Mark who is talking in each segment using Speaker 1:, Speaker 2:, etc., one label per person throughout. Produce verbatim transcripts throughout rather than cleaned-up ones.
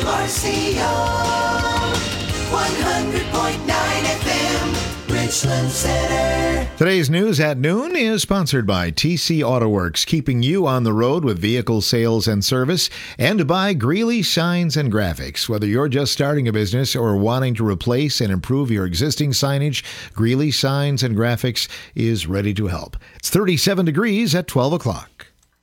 Speaker 1: R C O, one hundred point nine F M, Richland Center.
Speaker 2: Today's News at Noon is sponsored by T C Auto Works, keeping you on the road with vehicle sales and service, and by Greeley Signs and Graphics. Whether you're just starting a business or wanting to replace and improve your existing signage, Greeley Signs and Graphics is ready to help. It's thirty-seven degrees at twelve o'clock.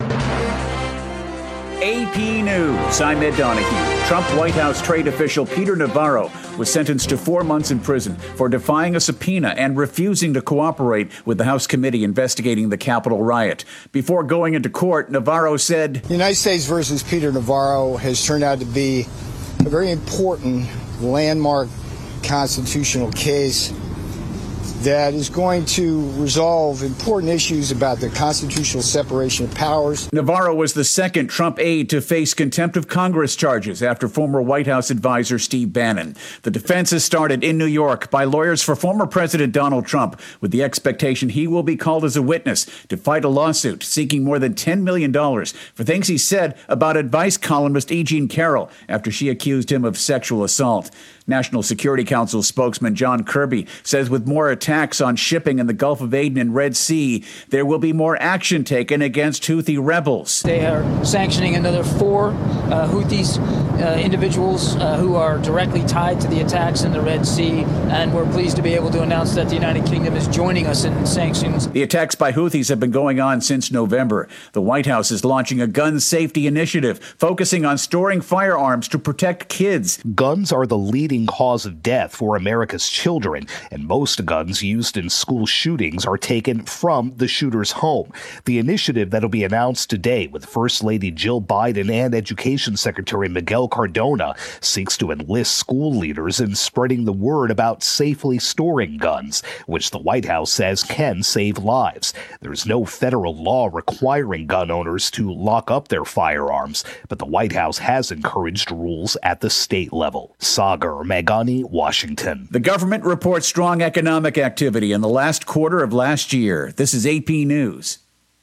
Speaker 3: A P News. I'm Ed Donahue. Trump White House trade official Peter Navarro was sentenced to four months in prison for defying a subpoena and refusing to cooperate with the House committee investigating the Capitol riot. Before going into court, Navarro said,
Speaker 4: United States versus Peter Navarro has turned out to be a very important landmark constitutional case that is going to resolve important issues about the constitutional separation of powers.
Speaker 3: Navarro was the second Trump aide to face contempt of Congress charges after former White House advisor Steve Bannon. The defense is started in New York by lawyers for former President Donald Trump, with the expectation he will be called as a witness to fight a lawsuit seeking more than ten million dollars for things he said about advice columnist E. Jean Carroll after she accused him of sexual assault. National Security Council spokesman John Kirby says with more attacks on shipping in the Gulf of Aden and Red Sea, there will be more action taken against Houthi rebels.
Speaker 5: They are sanctioning another four uh, Houthis, uh, individuals uh, who are directly tied to the attacks in the Red Sea, and we're pleased to be able to announce that the United Kingdom is joining us in sanctions.
Speaker 3: The attacks by Houthis have been going on since November. The White House is launching a gun safety initiative focusing on storing firearms to protect kids.
Speaker 6: Guns are the leading cause of death for America's children, and most guns used in school shootings are taken from the shooter's home. The initiative that'll be announced today with First Lady Jill Biden and Education Secretary Miguel Cardona seeks to enlist school leaders in spreading the word about safely storing guns, which the White House says can save lives. There's no federal law requiring gun owners to lock up their firearms, but the White House has encouraged rules at the state level. Sagar Magani, Washington.
Speaker 3: The government reports strong economic activity in the last quarter of last year. This is A P News.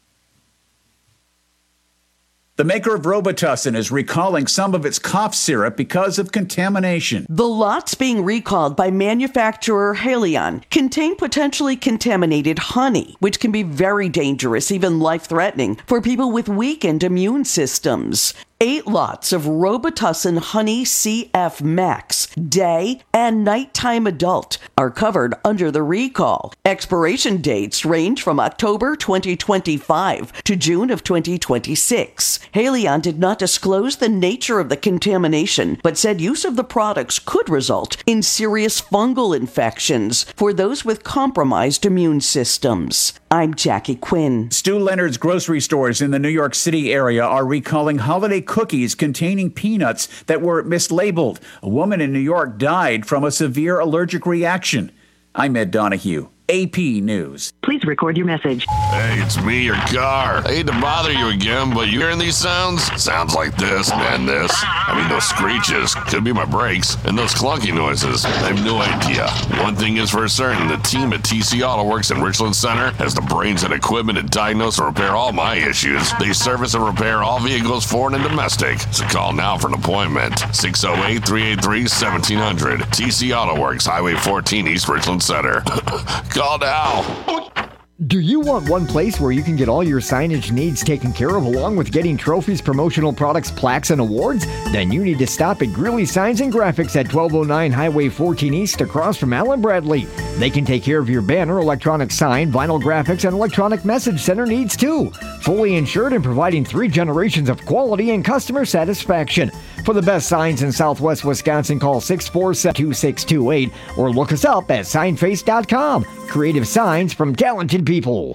Speaker 3: The maker of Robitussin is recalling some of its cough syrup because of contamination.
Speaker 7: The lots being recalled by manufacturer Haleon contain potentially contaminated honey, which can be very dangerous, even life-threatening, for people with weakened immune systems. Eight lots of Robitussin Honey C F Max, day and nighttime adult, are covered under the recall. Expiration dates range from October twenty twenty-five to June of twenty twenty-six. Haleon did not disclose the nature of the contamination, but said use of the products could result in serious fungal infections for those with compromised immune systems. I'm Jackie Quinn.
Speaker 3: Stu Leonard's grocery stores in the New York City area are recalling holiday cookies containing peanuts that were mislabeled. A woman in New York died from a severe allergic reaction. I'm Ed Donahue, A P News.
Speaker 8: Please record your message.
Speaker 9: Hey, it's me, your car. I hate to bother you again, but you hearing these sounds? Sounds like this and this. I mean, those screeches could be my brakes, and those clunky noises. I have no idea. One thing is for certain, the team at T C Auto Works in Richland Center has the brains and equipment to diagnose and repair all my issues. They service and repair all vehicles, foreign and domestic. So call now for an appointment. six oh eight, three eight three, one seven hundred. T C Auto Works, Highway fourteen, East Richland Center. Call now.
Speaker 10: Do you want one place where you can get all your signage needs taken care of along with getting trophies, promotional products, plaques, and awards? Then you need to stop at Greeley Signs and Graphics at twelve oh nine Highway fourteen East across from Allen Bradley. They can take care of your banner, electronic sign, vinyl graphics, and electronic message center needs too. Fully insured and providing three generations of quality and customer satisfaction. For the best signs in Southwest Wisconsin, call six four seven, two six two eight or look us up at signface dot com. Creative signs from talented people.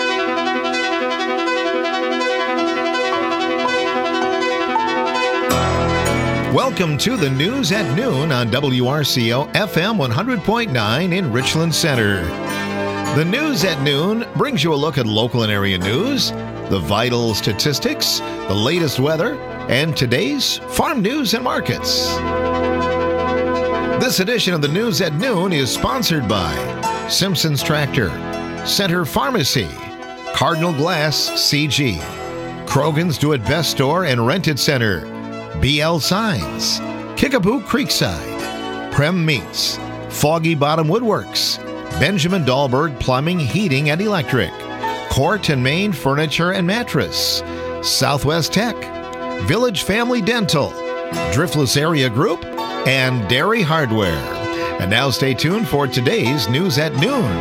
Speaker 2: Welcome to the News at Noon on W R C O F M one hundred point nine in Richland Center. The News at Noon brings you a look at local and area news, the vital statistics, the latest weather, and today's farm news and markets. This edition of the News at Noon is sponsored by Simpson's Tractor, Center Pharmacy, Cardinal Glass C G, Krogan's Do It Best Store and Rented Center, B L Signs, Kickapoo Creekside, Prem Meats, Foggy Bottom Woodworks, Benjamin Dahlberg Plumbing, Heating and Electric, Court and Main Furniture and Mattress, Southwest Tech, Village Family Dental, Driftless Area Group, and Dairy Hardware. And now stay tuned for today's News at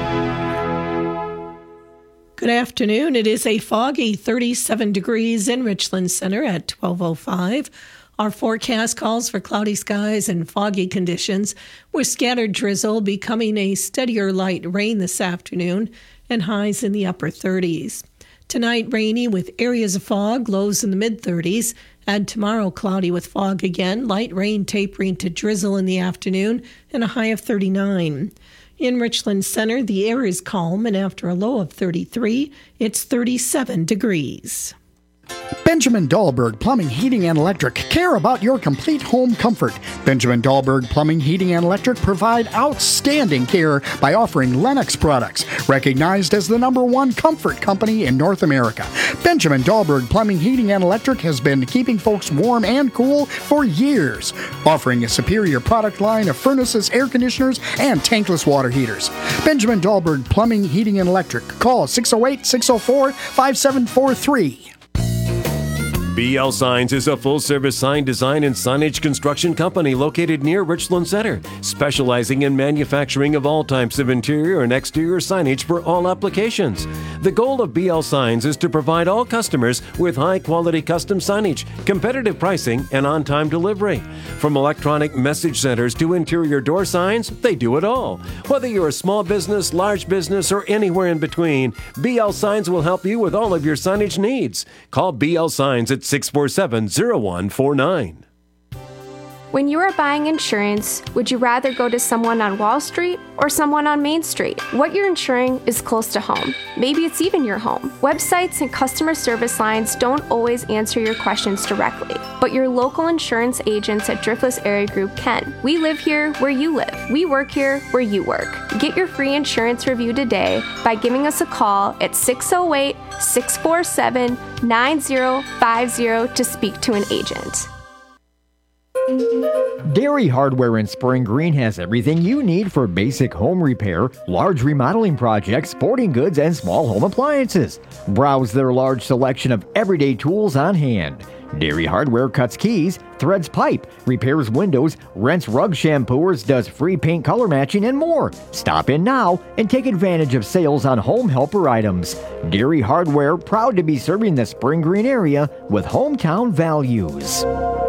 Speaker 2: Noon.
Speaker 8: Good afternoon. It is a foggy thirty-seven degrees in Richland Center at twelve oh five. Our forecast calls for cloudy skies and foggy conditions, with scattered drizzle becoming a steadier light rain this afternoon and highs in the upper thirties. Tonight, rainy with areas of fog, lows in the mid-thirties. And tomorrow, cloudy with fog again, light rain tapering to drizzle in the afternoon, and a high of thirty-nine. In Richland Center, the air is calm, and after a low of thirty-three, it's thirty-seven degrees.
Speaker 11: Benjamin Dahlberg Plumbing, Heating and Electric care about your complete home comfort. Benjamin Dahlberg Plumbing, Heating and Electric provide outstanding care by offering Lennox products, recognized as the number one comfort company in North America. Benjamin Dahlberg Plumbing, Heating and Electric has been keeping folks warm and cool for years, offering a superior product line of furnaces, air conditioners, and tankless water heaters. Benjamin Dahlberg Plumbing, Heating and Electric. Call six oh eight, six oh four, five seven four three.
Speaker 12: B L Signs is a full-service sign design and signage construction company located near Richland Center, specializing in manufacturing of all types of interior and exterior signage for all applications. The goal of B L Signs is to provide all customers with high-quality custom signage, competitive pricing, and on-time delivery. From electronic message centers to interior door signs, they do it all. Whether you're a small business, large business, or anywhere in between, B L Signs will help you with all of your signage needs. Call B L Signs at six four seven, zero one four nine.
Speaker 13: When you are buying insurance, would you rather go to someone on Wall Street or someone on Main Street? What you're insuring is close to home. Maybe it's even your home. Websites and customer service lines don't always answer your questions directly, but your local insurance agents at Driftless Area Group can. We live here where you live. We work here where you work. Get your free insurance review today by giving us a call at six oh eight, six four seven, nine oh five oh to speak to an agent.
Speaker 10: Dairy Hardware in Spring Green has everything you need for basic home repair, large remodeling projects, sporting goods, and small home appliances. Browse their large selection of everyday tools on hand. Dairy Hardware cuts keys, threads pipe, repairs windows, rents rug shampooers, does free paint color matching, and more. Stop in now and take advantage of sales on home helper items. Dairy Hardware, proud to be serving the Spring Green area with hometown values.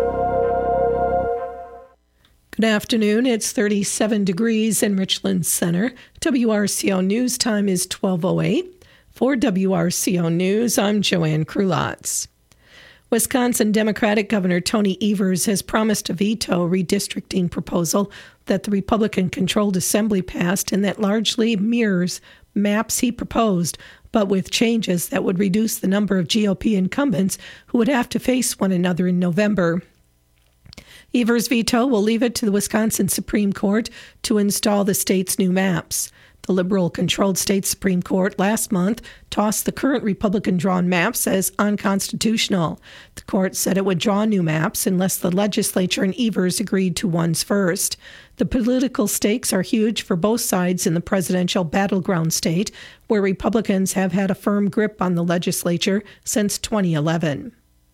Speaker 8: Good afternoon. It's thirty-seven degrees in Richland Center. W R C O News time is twelve oh eight. For W R C O News, I'm Joanne Krulotz. Wisconsin Democratic Governor Tony Evers has promised to veto a redistricting proposal that the Republican-controlled Assembly passed and that largely mirrors maps he proposed, but with changes that would reduce the number of G O P incumbents who would have to face one another in November. Evers' veto will leave it to the Wisconsin Supreme Court to install the state's new maps. The liberal-controlled state Supreme Court last month tossed the current Republican-drawn maps as unconstitutional. The court said it would draw new maps unless the legislature and Evers agreed to ones first. The political stakes are huge for both sides in the presidential battleground state, where Republicans have had a firm grip on the legislature since twenty eleven.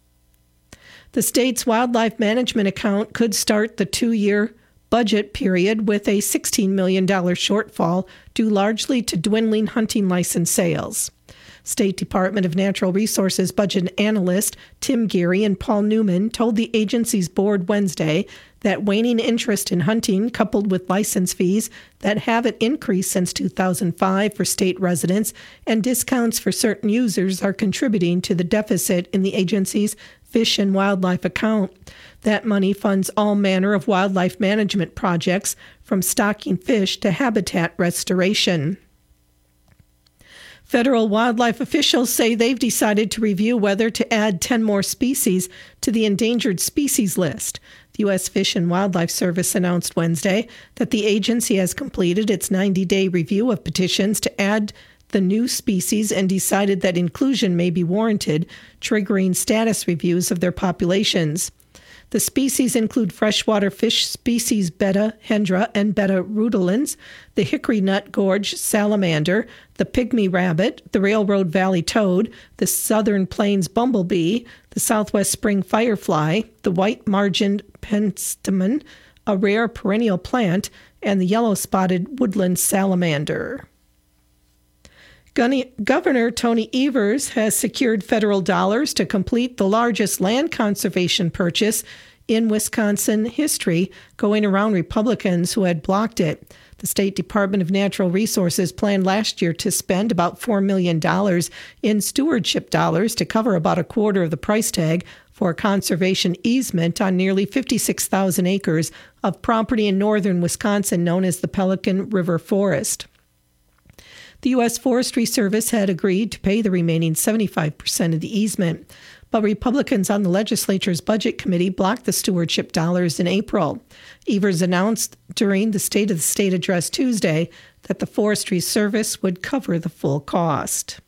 Speaker 8: The state's wildlife management account could start the two-year budget period with a sixteen million dollars shortfall due largely to dwindling hunting license sales. State Department of Natural Resources budget analyst Tim Geary and Paul Newman told the agency's board Wednesday that waning interest in hunting, coupled with license fees that haven't increased since two thousand five for state residents and discounts for certain users, are contributing to the deficit in the agency's Fish and Wildlife account. That money funds all manner of wildlife management projects, from stocking fish to habitat restoration. Federal wildlife officials say they've decided to review whether to add ten more species to the endangered species list. The U S Fish and Wildlife Service announced Wednesday that the agency has completed its ninety-day review of petitions to add the new species and decided that inclusion may be warranted, triggering status reviews of their populations. The species include freshwater fish species Betta hendra and Betta rudolens, the hickory nut gorge salamander, the pygmy rabbit, the railroad valley toad, the southern plains bumblebee, the southwest spring firefly, the white-margined penstemon, a rare perennial plant, and the yellow-spotted woodland salamander. Governor Tony Evers has secured federal dollars to complete the largest land conservation purchase in Wisconsin history, going around Republicans who had blocked it. The State Department of Natural Resources planned last year to spend about four million dollars in stewardship dollars to cover about a quarter of the price tag for a conservation easement on nearly fifty-six thousand acres of property in northern Wisconsin known as the Pelican River Forest. The U S Forestry Service had agreed to pay the remaining seventy-five percent of the easement, but Republicans on the legislature's budget committee blocked the stewardship dollars in April. Evers announced during the State of the State address Tuesday that the Forestry Service would cover the full cost.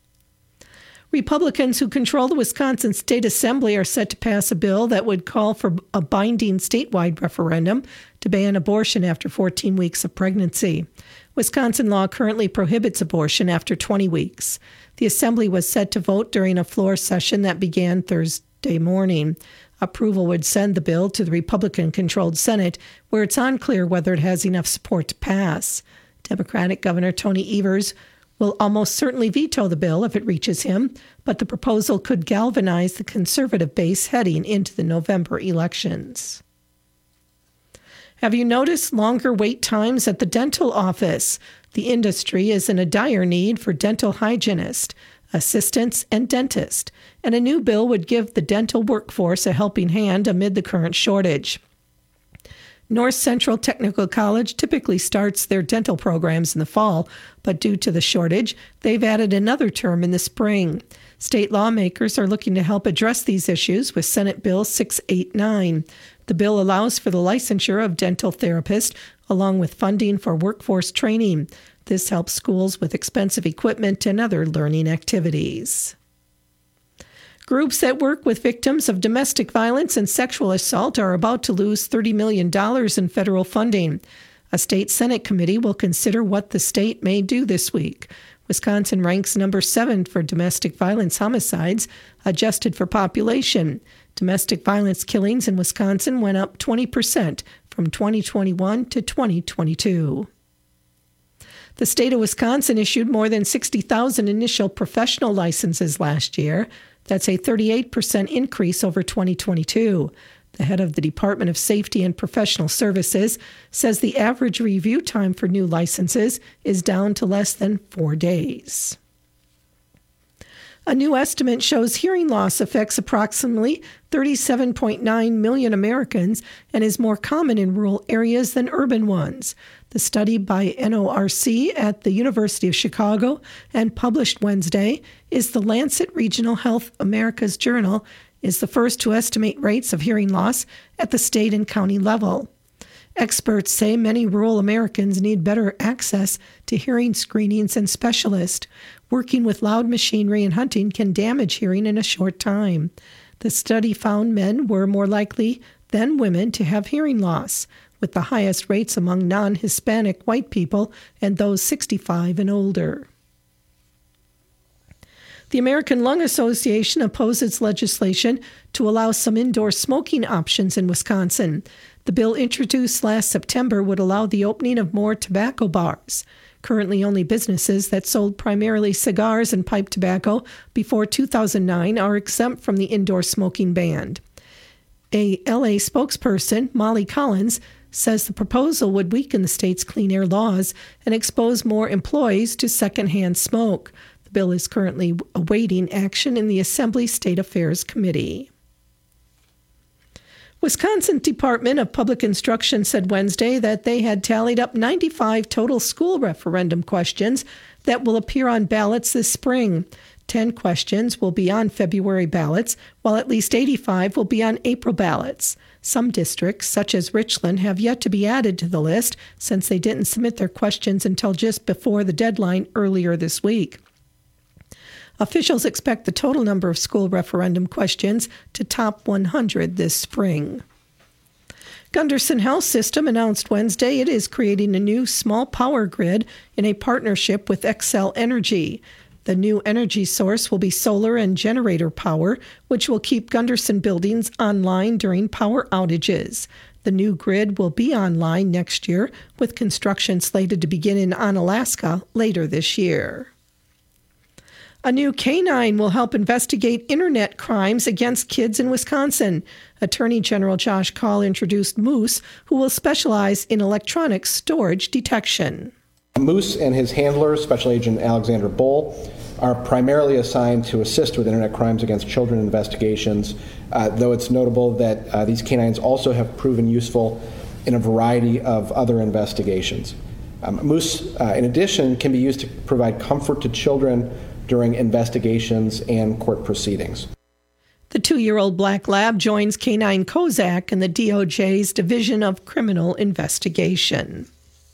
Speaker 8: Republicans who control the Wisconsin State Assembly are set to pass a bill that would call for a binding statewide referendum to ban abortion after fourteen weeks of pregnancy. Wisconsin law currently prohibits abortion after twenty weeks. The Assembly was set to vote during a floor session that began Thursday morning. Approval would send the bill to the Republican-controlled Senate, where it's unclear whether it has enough support to pass. Democratic Governor Tony Evers will almost certainly veto the bill if it reaches him, but the proposal could galvanize the conservative base heading into the November elections. Have you noticed longer wait times at the dental office? The industry is in a dire need for dental hygienists, assistants, and dentists, and a new bill would give the dental workforce a helping hand amid the current shortage. North Central Technical College typically starts their dental programs in the fall, but due to the shortage, they've added another term in the spring. State lawmakers are looking to help address these issues with Senate Bill six eighty-nine. The bill allows for the licensure of dental therapists, along with funding for workforce training. This helps schools with expensive equipment and other learning activities. Groups that work with victims of domestic violence and sexual assault are about to lose thirty million dollars in federal funding. A state Senate committee will consider what the state may do this week. Wisconsin ranks number seven for domestic violence homicides, adjusted for population. Domestic violence killings in Wisconsin went up twenty percent from twenty twenty-one to twenty twenty-two. The state of Wisconsin issued more than sixty thousand initial professional licenses last year. That's a thirty-eight percent increase over twenty twenty-two. The head of the Department of Safety and Professional Services says the average review time for new licenses is down to less than four days. A new estimate shows hearing loss affects approximately thirty-seven point nine million Americans and is more common in rural areas than urban ones. The study by N O R C at the University of Chicago and published Wednesday is the Lancet Regional Health America's Journal, is the first to estimate rates of hearing loss at the state and county level. Experts say many rural Americans need better access to hearing screenings and specialists. Working with loud machinery and hunting can damage hearing in a short time. The study found men were more likely than women to have hearing loss, with the highest rates among non-Hispanic white people and those sixty-five and older. The American Lung Association opposes legislation to allow some indoor smoking options in Wisconsin. The bill introduced last September would allow the opening of more tobacco bars. Currently, only businesses that sold primarily cigars and pipe tobacco before two thousand nine are exempt from the indoor smoking ban. A L A spokesperson, Molly Collins, says the proposal would weaken the state's clean air laws and expose more employees to secondhand smoke. The bill is currently awaiting action in the Assembly State Affairs Committee. Wisconsin Department of Public Instruction said Wednesday that they had tallied up ninety-five total school referendum questions that will appear on ballots this spring. Ten questions will be on February ballots, while at least eighty-five will be on April ballots. Some districts, such as Richland, have yet to be added to the list since they didn't submit their questions until just before the deadline earlier this week. Officials expect the total number of school referendum questions to top one hundred this spring. Gunderson Health System announced Wednesday it is creating a new small power grid in a partnership with Xcel Energy. The new energy source will be solar and generator power, which will keep Gunderson buildings online during power outages. The new grid will be online next year, with construction slated to begin in Onalaska later this year. A new canine will help investigate internet crimes against kids in Wisconsin. Attorney General Josh Kaul introduced Moose, who will specialize in electronic storage detection.
Speaker 14: Moose and his handler, Special Agent Alexander Bull, are primarily assigned to assist with internet crimes against children investigations, uh, though it's notable that uh, these canines also have proven useful in a variety of other investigations. Um, Moose, uh, in addition, can be used to provide comfort to children during investigations and court proceedings.
Speaker 8: The two-year-old black lab joins Canine Kozak in the D O J's Division of Criminal Investigation.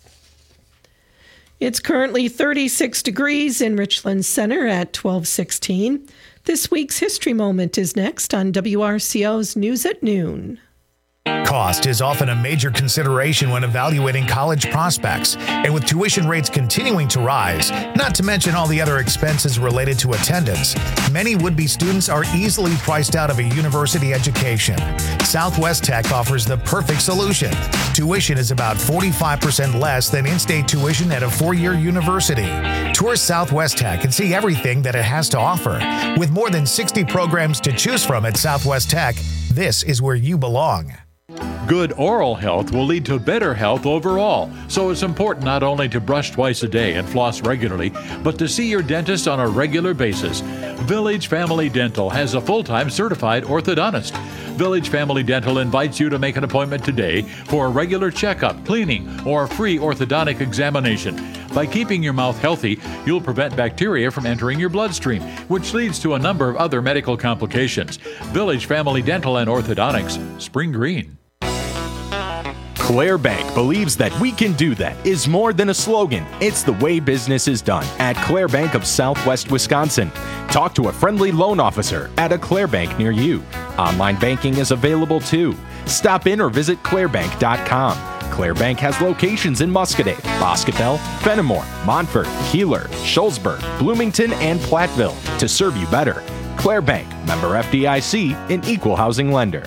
Speaker 8: It's currently thirty-six degrees in Richland Center at twelve sixteen. This week's History Moment is next on W R C O's News at Noon.
Speaker 15: Cost is often a major consideration when evaluating college prospects, and with tuition rates continuing to rise, not to mention all the other expenses related to attendance, many would-be students are easily priced out of a university education. Southwest Tech offers the perfect solution. Tuition is about forty-five percent less than in-state tuition at a four-year university. Tour Southwest Tech and see everything that it has to offer. With more than sixty programs to choose from at Southwest Tech, this is where you belong.
Speaker 16: Good oral health will lead to better health overall, so it's important not only to brush twice a day and floss regularly, but to see your dentist on a regular basis. Village Family Dental has a full-time certified orthodontist. Village Family Dental invites you to make an appointment today for a regular checkup, cleaning, or a free orthodontic examination. By keeping your mouth healthy, you'll prevent bacteria from entering your bloodstream, which leads to a number of other medical complications. Village Family Dental and Orthodontics, Spring Green.
Speaker 17: Claire Bank believes that we can do that is more than a slogan. It's the way business is done at Claire Bank of Southwest Wisconsin. Talk to a friendly loan officer at a Claire Bank near you. Online banking is available too. Stop in or visit claire bank dot com. Claire Bank has locations in Muscadet, Boscobel, Fenimore, Montford, Keeler, Shullsburg, Bloomington, and Platteville to serve you better. Claire Bank, member F D I C, an equal housing lender.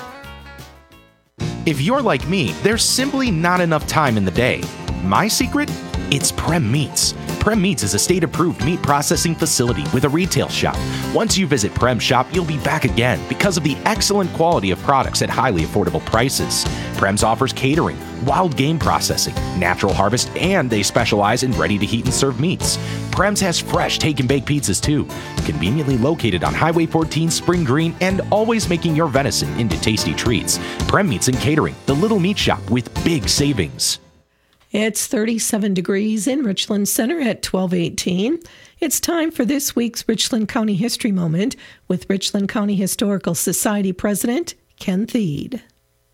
Speaker 17: If you're like me, there's simply not enough time in the day. My secret? It's Prem Meats. Prem Meats is a state-approved meat processing facility with a retail shop. Once you visit Prem Shop, you'll be back again because of the excellent quality of products at highly affordable prices. Prem's offers catering, wild game processing, natural harvest, and they specialize in ready-to-heat and serve meats. Prem's has fresh take-and-bake pizzas too, conveniently located on Highway fourteen Spring Green and always making your venison into tasty treats. Prem Meats and Catering, the little meat shop with big savings.
Speaker 8: It's thirty-seven degrees in Richland Center at twelve eighteen. It's time for this week's Richland County History Moment with Richland County Historical Society President Ken Thiede.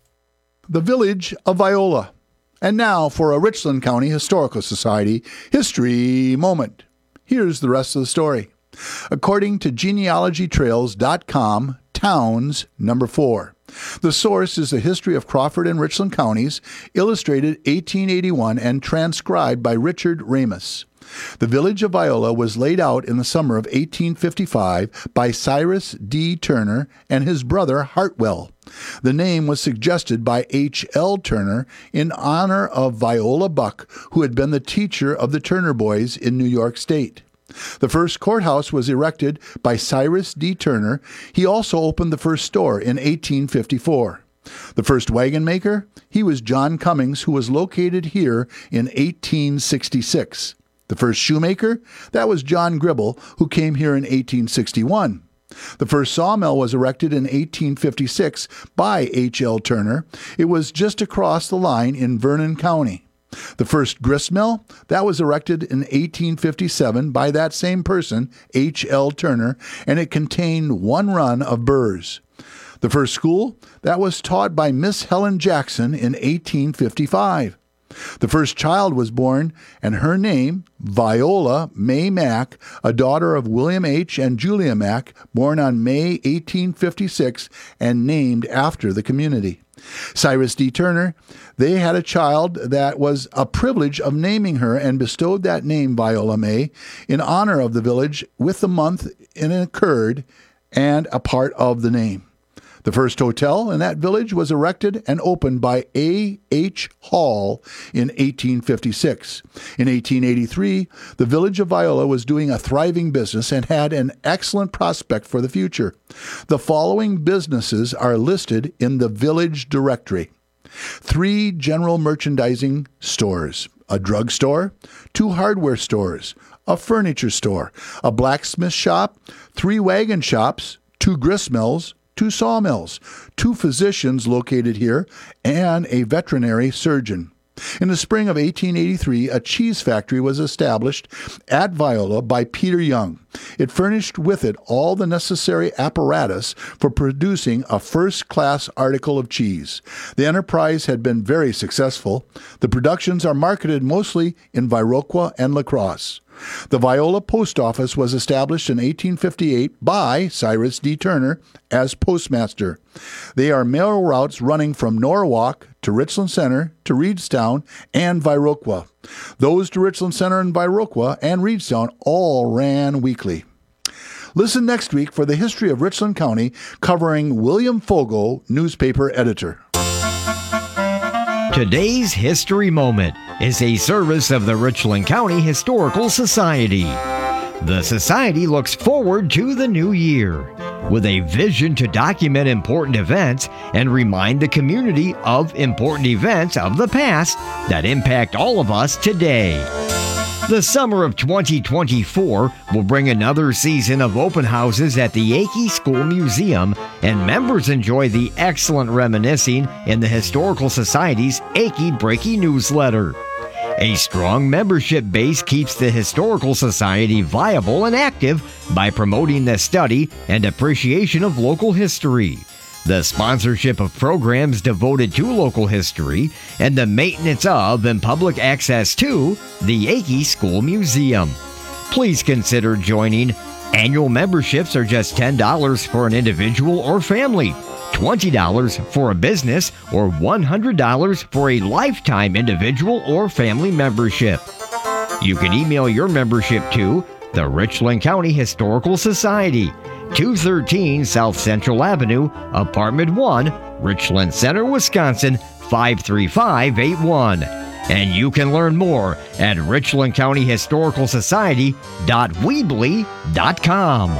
Speaker 18: The village of Viola. And now for a Richland County Historical Society History Moment. Here's the rest of the story. According to genealogy trails dot com, Towns, number four. The source is the history of Crawford and Richland counties, illustrated eighteen eighty-one and transcribed by Richard Ramus. The village of Viola was laid out in the summer of eighteen fifty-five by Cyrus D. Turner and his brother Hartwell. The name was suggested by H L. Turner in honor of Viola Buck, who had been the teacher of the Turner boys in New York State. The first courthouse was erected by Cyrus D. Turner. He also opened the first store in eighteen fifty-four. The first wagon maker? He was John Cummings, who was located here in eighteen sixty-six. The first shoemaker? That was John Gribble, who came here in eighteen sixty-one. The first sawmill was erected in eighteen fifty-six by H L. Turner. It was just across the line in Vernon County. The first grist mill? That was erected in eighteen fifty-seven by that same person, H L. Turner, and it contained one run of burrs. The first school? That was taught by Miss Helen Jackson in eighteen fifty-five. The first child was born, and her name, Viola May Mack, a daughter of William H. and Julia Mack, born on May eighteen fifty-six and named after the community. Cyrus D. Turner, they had a child that was a privilege of naming her and bestowed that name, Viola May, in honor of the village with the month it occurred and a part of the name. The first hotel in that village was erected and opened by A H Hall in eighteen fifty-six. In eighteen eighty-three, the village of Viola was doing a thriving business and had an excellent prospect for the future. The following businesses are listed in the village directory. Three general merchandising stores, a drugstore, two hardware stores, a furniture store, a blacksmith shop, three wagon shops, two grist mills, two sawmills, two physicians located here, and a veterinary surgeon. In the spring of eighteen eighty-three, a cheese factory was established at Viola by Peter Young. It furnished with it all the necessary apparatus for producing a first-class article of cheese. The enterprise had been very successful. The productions are marketed mostly in Viroqua and La Crosse. The Viola Post Office was established in eighteen fifty-eight by Cyrus D. Turner as postmaster. They are mail routes running from Norwalk to Richland Center to Reedstown and Viroqua. Those to Richland Center and Viroqua and Reedstown all ran weekly. Listen next week for the history of Richland County, covering William Fogo, newspaper editor.
Speaker 10: Today's History Moment is a service of the Richland County Historical Society. The Society looks forward to the new year with a vision to document important events and remind the community of important events of the past that impact all of us today. The summer of twenty twenty-four will bring another season of open houses at the Akey School Museum, and members enjoy the excellent reminiscing in the Historical Society's Akey Breaky newsletter. A strong membership base keeps the Historical Society viable and active by promoting the study and appreciation of local history, the sponsorship of programs devoted to local history, and the maintenance of and public access to the Akey School Museum. Please consider joining. Annual memberships are just ten dollars for an individual or family, twenty dollars for a business, or one hundred dollars for a lifetime individual or family membership. You can email your membership to the Richland County Historical Society, two thirteen South Central Avenue, Apartment one, Richland Center, Wisconsin, five three five eight one. And you can learn more at richland county historical society dot weebly dot com.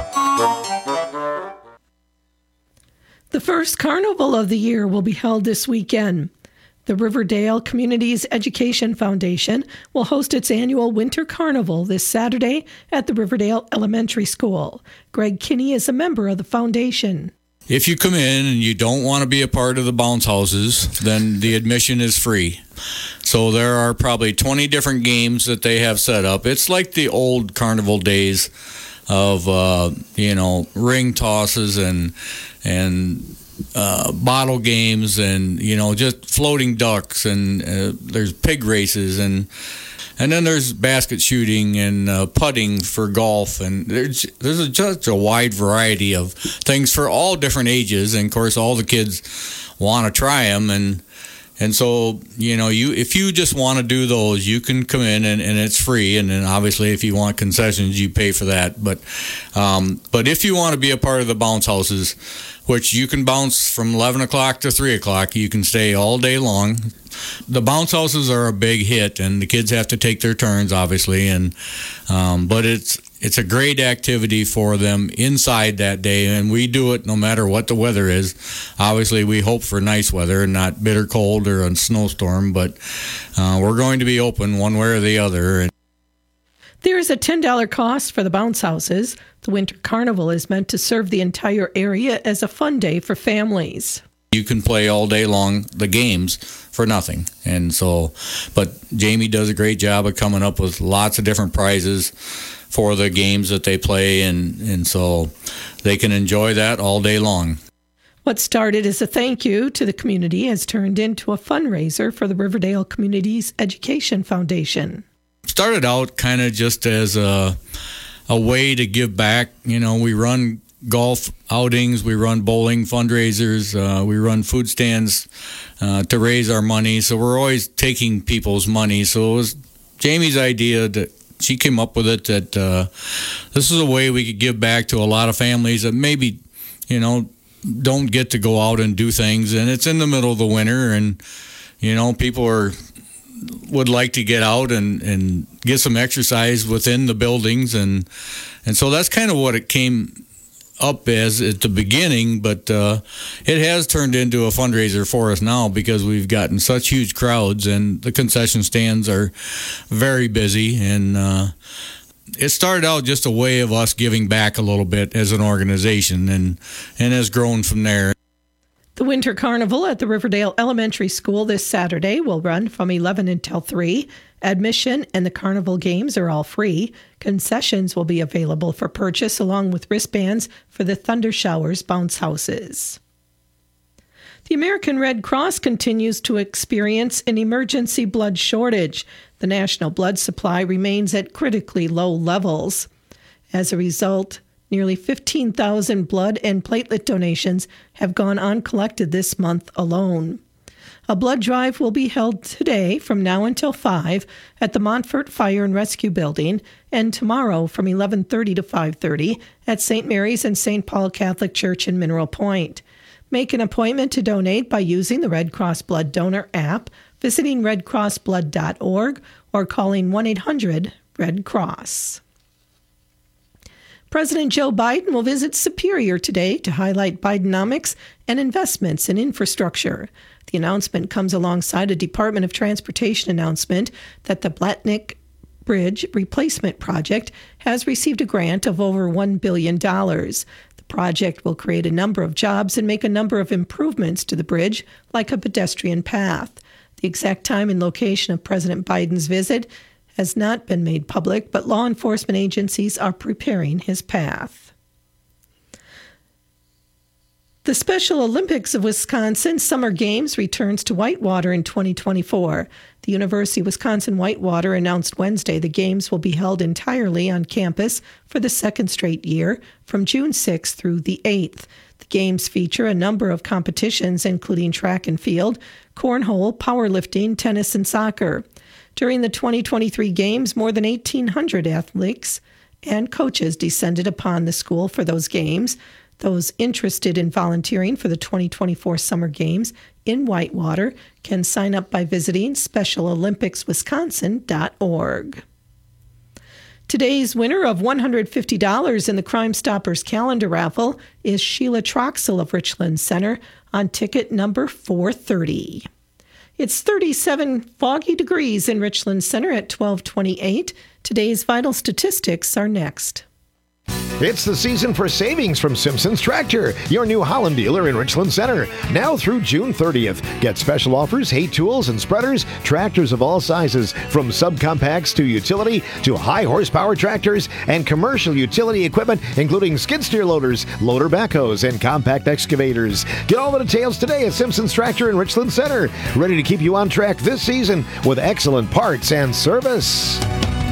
Speaker 8: The first carnival of the year will be held this weekend. The Riverdale Communities Education Foundation will host its annual Winter Carnival this Saturday at the Riverdale Elementary School. Greg Kinney is a member of the foundation.
Speaker 19: If you come in and you don't want to be a part of the bounce houses, then the admission is free. So there are probably twenty different games that they have set up. It's like the old carnival days of, uh, you know, ring tosses and and uh, bottle games and, you know, just floating ducks, and uh, there's pig races, and and then there's basket shooting and uh, putting for golf, and there's there's a, just a wide variety of things for all different ages, and of course all the kids want to try them, and and so, you know, you if you just want to do those, you can come in and, and it's free, and then obviously if you want concessions, you pay for that. But um, but if you want to be a part of the bounce houses, which you can bounce from eleven o'clock to three o'clock, you can stay all day long. The bounce houses are a big hit, and the kids have to take their turns, obviously, and um, but it's it's a great activity for them inside that day, and we do it no matter what the weather is. Obviously, we hope for nice weather and not bitter cold or a snowstorm, but uh, we're going to be open one way or the other.
Speaker 8: There is a ten dollars cost for the bounce houses. The Winter Carnival is meant to serve the entire area as a fun day for families.
Speaker 19: You can play all day long the games for nothing. And so, but Jamie does a great job of coming up with lots of different prizes for the games that they play, and, and so they can enjoy that all day long.
Speaker 8: What started as a thank you to the community has turned into a fundraiser for the Riverdale Communities Education Foundation.
Speaker 19: Started out kind of just as a, a way to give back. You know, we run golf outings, we run bowling fundraisers, uh, we run food stands uh, to raise our money. So we're always taking people's money. So it was Jamie's idea that she came up with it, that uh, this is a way we could give back to a lot of families that maybe, you know, don't get to go out and do things. And it's in the middle of the winter, and, you know, people are would like to get out and, and get some exercise within the buildings. And, and so that's kind of what it came up as at the beginning, but uh, it has turned into a fundraiser for us now because we've gotten such huge crowds, and the concession stands are very busy. And uh, it started out just a way of us giving back a little bit as an organization, and, and has grown from there.
Speaker 8: The Winter Carnival at the Riverdale Elementary School this Saturday will run from eleven until three. Admission and the carnival games are all free. Concessions will be available for purchase along with wristbands for the Thunder Showers bounce houses. The American Red Cross continues to experience an emergency blood shortage. The national blood supply remains at critically low levels. As a result, nearly fifteen thousand blood and platelet donations have gone uncollected this month alone. A blood drive will be held today from now until five at the Montfort Fire and Rescue Building, and tomorrow from eleven thirty to five thirty at Saint Mary's and Saint Paul Catholic Church in Mineral Point. Make an appointment to donate by using the Red Cross Blood Donor app, visiting red cross blood dot org, or calling one eight hundred red cross. President Joe Biden will visit Superior today to highlight Bidenomics and investments in infrastructure. The announcement comes alongside a Department of Transportation announcement that the Blatnick Bridge Replacement Project has received a grant of over one billion dollars. The project will create a number of jobs and make a number of improvements to the bridge, like a pedestrian path. The exact time and location of President Biden's visit has not been made public, but law enforcement agencies are preparing his path. The Special Olympics of Wisconsin Summer Games returns to Whitewater in twenty twenty-four. The University of Wisconsin Whitewater announced Wednesday the Games will be held entirely on campus for the second straight year from June sixth through the eighth. The Games feature a number of competitions, including track and field, cornhole, powerlifting, tennis, and soccer. During the twenty twenty-three Games, more than eighteen hundred athletes and coaches descended upon the school for those games. Those interested in volunteering for the twenty twenty-four Summer Games in Whitewater can sign up by visiting special olympics wisconsin dot org. Today's winner of one hundred fifty dollars in the Crime Stoppers calendar raffle is Sheila Troxel of Richland Center on ticket number four thirty. It's thirty-seven foggy degrees in Richland Center at twelve twenty-eight. Today's vital statistics are next.
Speaker 2: It's the season for savings from Simpson's Tractor, your new Holland dealer in Richland Center. Now through June thirtieth. Get special offers, hay tools and spreaders, tractors of all sizes, from subcompacts to utility to high horsepower tractors and commercial utility equipment, including skid steer loaders, loader backhoes, and compact excavators. Get all the details today at Simpson's Tractor in Richland Center. Ready to keep you on track this season with excellent parts and service.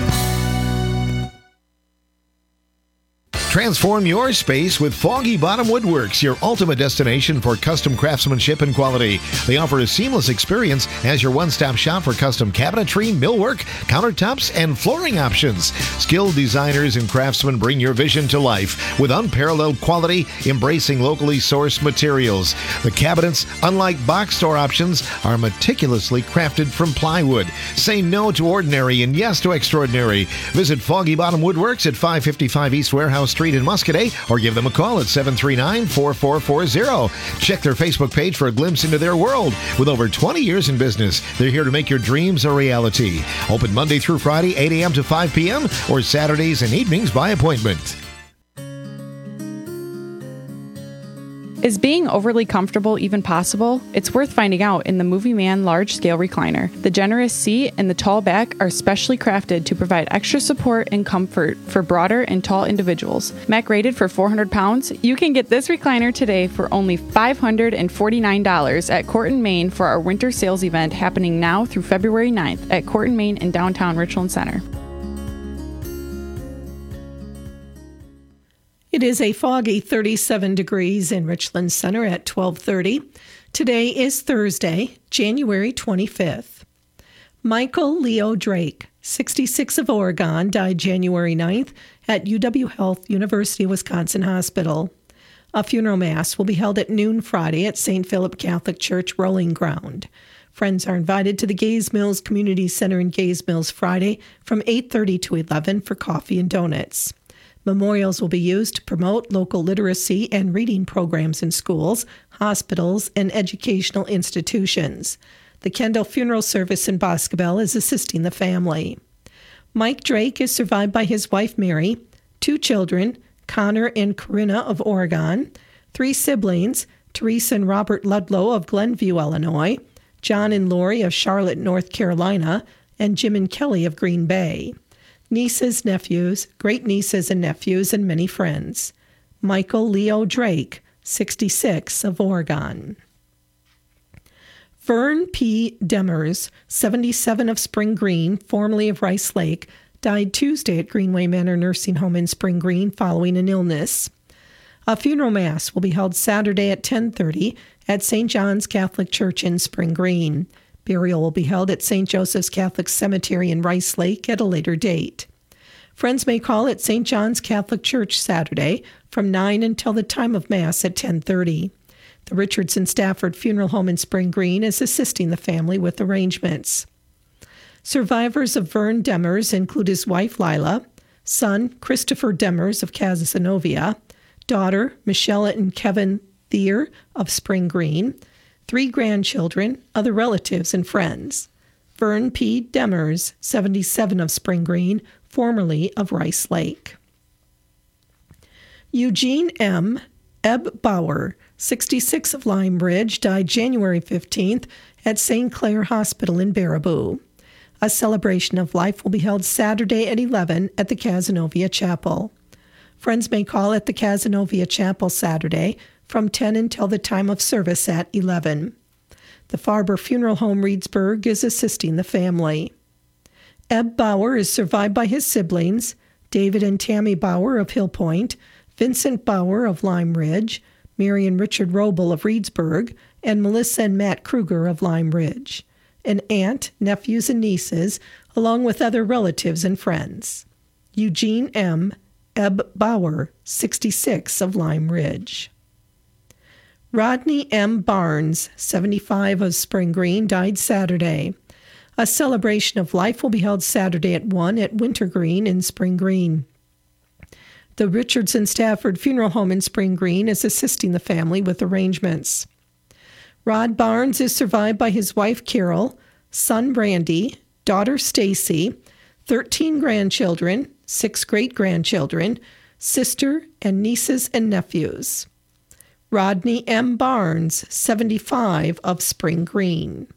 Speaker 2: Transform your space with Foggy Bottom Woodworks, your ultimate destination for custom craftsmanship and quality. They offer a seamless experience as your one-stop shop for custom cabinetry, millwork, countertops, and flooring options. Skilled designers and craftsmen bring your vision to life with unparalleled quality, embracing locally sourced materials. The cabinets, unlike box store options, are meticulously crafted from plywood. Say no to ordinary and yes to extraordinary. Visit Foggy Bottom Woodworks at five fifty-five East Warehouse Street in Muscadet, or give them a call at seven three nine, four four four zero. Check their Facebook page for a glimpse into their world. With over twenty years in business, they're here to make your dreams a reality. Open Monday through Friday, eight a.m. to five p.m., or Saturdays and evenings by appointment.
Speaker 20: Is being overly comfortable even possible? It's worth finding out in the Movie Man Large Scale Recliner. The generous seat and the tall back are specially crafted to provide extra support and comfort for broader and tall individuals. M A C rated for four hundred pounds, you can get this recliner today for only five hundred forty-nine dollars at Corton, Maine for our winter sales event happening now through February ninth at Corton, Maine in downtown Richland Center.
Speaker 8: It is a foggy thirty-seven degrees in Richland Center at twelve thirty. Today is Thursday, January twenty-fifth. Michael Leo Drake, sixty-six, of Oregon, died January ninth at U W Health University of Wisconsin Hospital. A funeral mass will be held at noon Friday at Saint Philip Catholic Church Rolling Ground. Friends are invited to the Gaze Mills Community Center in Gaze Mills Friday from eight thirty to eleven for coffee and donuts. Memorials will be used to promote local literacy and reading programs in schools, hospitals, and educational institutions. The Kendall Funeral Service in Boscobel is assisting the family. Mike Drake is survived by his wife Mary, two children, Connor and Corinna of Oregon, three siblings, Teresa and Robert Ludlow of Glenview, Illinois, John and Lori of Charlotte, North Carolina, and Jim and Kelly of Green Bay. Nieces, nephews, great-nieces and nephews, and many friends. Michael Leo Drake, sixty-six, of Oregon. Vern P. Demers, seventy-seven, of Spring Green, formerly of Rice Lake, died Tuesday at Greenway Manor Nursing Home in Spring Green following an illness. A funeral mass will be held Saturday at ten thirty at Saint John's Catholic Church in Spring Green. Burial will be held at Saint Joseph's Catholic Cemetery in Rice Lake at a later date. Friends may call at Saint John's Catholic Church Saturday from nine until the time of Mass at ten thirty. The Richardson Stafford Funeral Home in Spring Green is assisting the family with arrangements. Survivors of Vern Demers include his wife Lila, son Christopher Demers of Casanovia, daughter Michelle and Kevin Thier of Spring Green, three grandchildren, other relatives, and friends. Vern P. Demers, seventy-seven, of Spring Green, formerly of Rice Lake. Eugene M. Ebb Bauer, sixty-six, of Lime Ridge, died January fifteenth at Saint Clair Hospital in Baraboo. A celebration of life will be held Saturday at eleven at the Casanovia Chapel. Friends may call at the Casanovia Chapel Saturday from ten until the time of service at eleven. The Farber Funeral Home Reedsburg is assisting the family. Ebb Bauer is survived by his siblings, David and Tammy Bauer of Hill Point, Vincent Bauer of Lime Ridge, Mary and Richard Roble of Reedsburg, and Melissa and Matt Kruger of Lime Ridge, an aunt, nephews, and nieces, along with other relatives and friends. Eugene M. Ebb Bauer, sixty-six, of Lime Ridge. Rodney M. Barnes, seventy-five, of Spring Green, died Saturday. A celebration of life will be held Saturday at one at Wintergreen in Spring Green. The Richardson Stafford Funeral Home in Spring Green is assisting the family with arrangements. Rod Barnes is survived by his wife Carol, son Brandy, daughter Stacy, thirteen grandchildren, six great-grandchildren, sister, and nieces and nephews. Rodney M. Barnes, seventy-five, of Spring Green.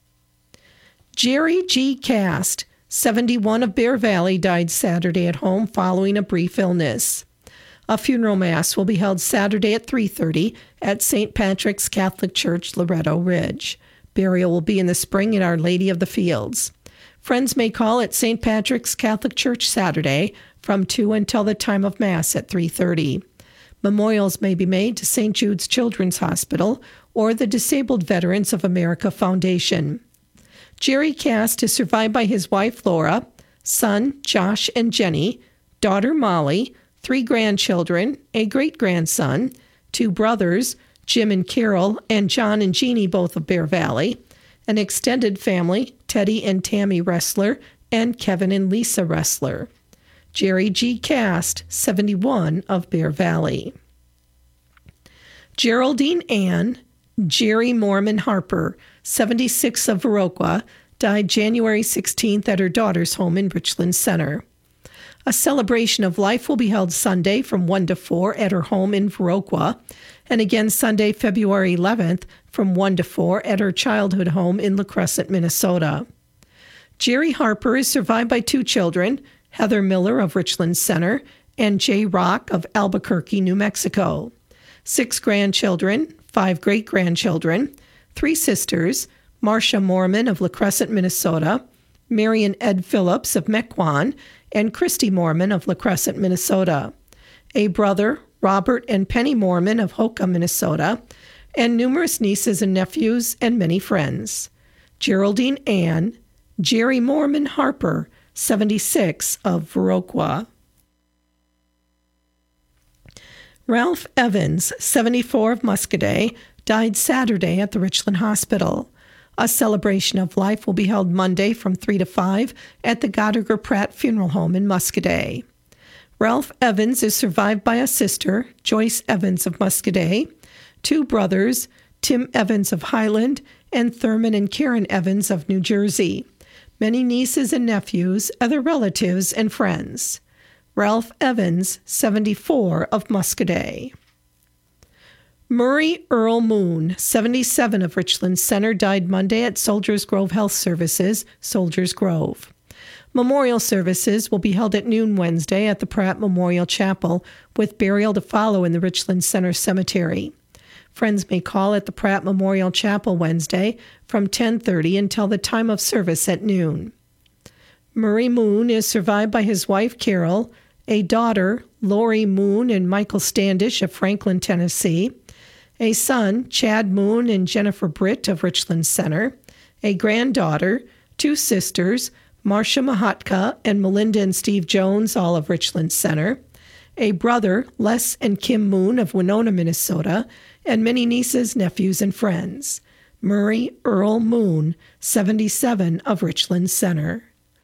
Speaker 8: Jerry G. Cast, seventy-one, of Bear Valley, died Saturday at home following a brief illness. A funeral mass will be held Saturday at three thirty at Saint Patrick's Catholic Church, Loretto Ridge. Burial will be in the spring at Our Lady of the Fields. Friends may call at Saint Patrick's Catholic Church Saturday from two until the time of Mass at three thirty. Memorials may be made to Saint Jude's Children's Hospital or the Disabled Veterans of America Foundation. Jerry Cast is survived by his wife Laura, son Josh and Jenny, daughter Molly, three grandchildren, a great-grandson, two brothers, Jim and Carol, and John and Jeannie, both of Bear Valley, an extended family, Teddy and Tammy Wrestler, and Kevin and Lisa Wrestler. Jerry G. Cast, seventy-one, of Bear Valley. Geraldine Ann, Jerry Mormon Harper, seventy-six, of Viroqua, died January sixteenth at her daughter's home in Richland Center. A celebration of life will be held Sunday from one to four at her home in Viroqua, and again Sunday, February eleventh, from one to four at her childhood home in La Crescent, Minnesota. Jerry Harper is survived by two children, Heather Miller of Richland Center and Jay Rock of Albuquerque, New Mexico. Six grandchildren, five great-grandchildren, three sisters, Marcia Mormon of La Crescent, Minnesota, Marion Ed Phillips of Mequon, and Christy Mormon of La Crescent, Minnesota. A brother, Robert and Penny Mormon of Hoka, Minnesota, and numerous nieces and nephews and many friends. Geraldine Ann, Jerry Mormon Harper, seventy-six, of Viroqua. Ralph Evans, seventy-four, of Muscoda, died Saturday at the Richland Hospital. A celebration of life will be held Monday from three to five at the Gottiger Pratt Funeral Home in Muscoda. Ralph Evans is survived by a sister, Joyce Evans of Muscoda, two brothers, Tim Evans of Highland, and Thurman and Karen Evans of New Jersey, many nieces and nephews, other relatives, and friends. Ralph Evans, seventy-four, of Muscoda. Murray Earl Moon, seventy-seven, of Richland Center, died Monday at Soldiers Grove Health Services, Soldiers Grove. Memorial services will be held at noon Wednesday at the Pratt Memorial Chapel, with burial to follow in the Richland Center Cemetery. Friends may call at the Pratt Memorial Chapel Wednesday from ten thirty until the time of service at noon. Murray Moon is survived by his wife, Carol, a daughter, Lori Moon and Michael Standish of Franklin, Tennessee, a son, Chad Moon and Jennifer Britt of Richland Center, a granddaughter, two sisters, Marcia Mahatka and Melinda and Steve Jones, all of Richland Center, a brother, Les and Kim Moon of Winona, Minnesota, and many nieces, nephews, and friends. Murray Earl Moon, seventy-seven, of Richland Center.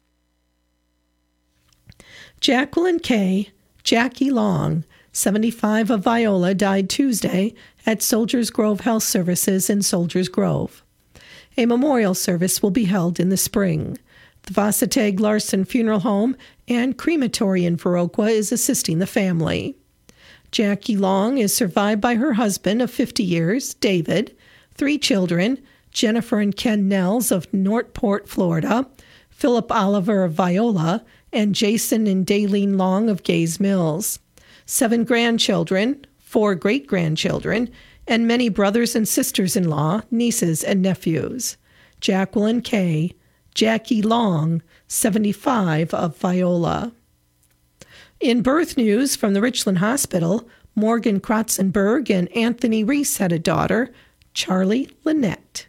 Speaker 8: Jacqueline K. Jackie Long, seventy-five, of Viola, died Tuesday at Soldiers Grove Health Services in Soldiers Grove. A memorial service will be held in the spring. The Vasatag Larson Funeral Home and Crematory in Viroqua is assisting the family. Jackie Long is survived by her husband of fifty years, David, three children, Jennifer and Ken Nels of Northport, Florida, Philip Oliver of Viola, and Jason and Daylene Long of Gays Mills. Seven grandchildren, four great-grandchildren, and many brothers and sisters-in-law, nieces, and nephews. Jacqueline K. Jackie Long, seventy-five, of Viola. In birth news from the Richland Hospital, Morgan Kratzenberg and Anthony Reese had a daughter, Charlie Lynette.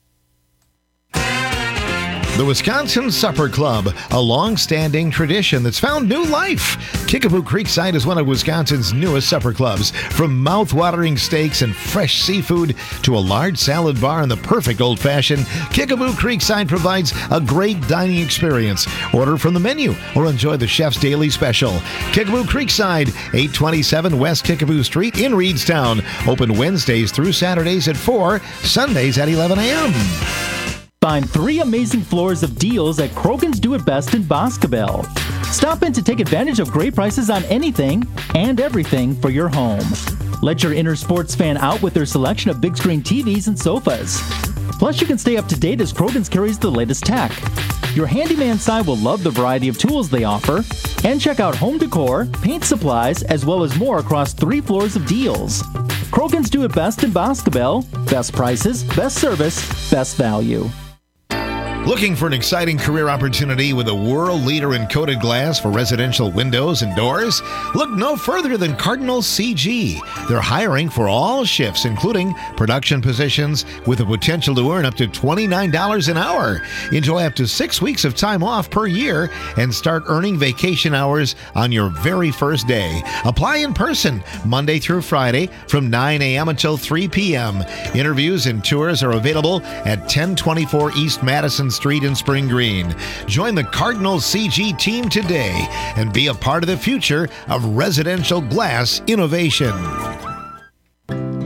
Speaker 2: The Wisconsin Supper Club, a long-standing tradition that's found new life. Kickapoo Creekside is one of Wisconsin's newest supper clubs. From mouth-watering steaks and fresh seafood to a large salad bar and the perfect old-fashioned, Kickapoo Creekside provides a great dining experience. Order from the menu or enjoy the chef's daily special. Kickapoo Creekside, eight twenty-seven West Kickapoo Street in Reedstown. Open Wednesdays through Saturdays at four, Sundays at eleven a.m.
Speaker 21: Find three amazing floors of deals at Krogan's Do It Best in Boscobel. Stop in to take advantage of great prices on anything and everything for your home. Let your inner sports fan out with their selection of big screen T Vs and sofas. Plus, you can stay up to date as Krogan's carries the latest tech. Your handyman side will love the variety of tools they offer. And check out home decor, paint supplies, as well as more across three floors of deals. Krogan's Do It Best in Boscobel. Best prices, best service, best value.
Speaker 2: Looking for an exciting career opportunity with a world leader in coated glass for residential windows and doors? Look no further than Cardinal C G. They're hiring for all shifts, including production positions, with the potential to earn up to twenty-nine dollars an hour. Enjoy up to six weeks of time off per year and start earning vacation hours on your very first day. Apply in person Monday through Friday from nine a.m. until three p.m. Interviews and tours are available at ten twenty-four East Madison Street in Spring Green. Join the Cardinal C G team today and be a part of the future of residential glass innovation.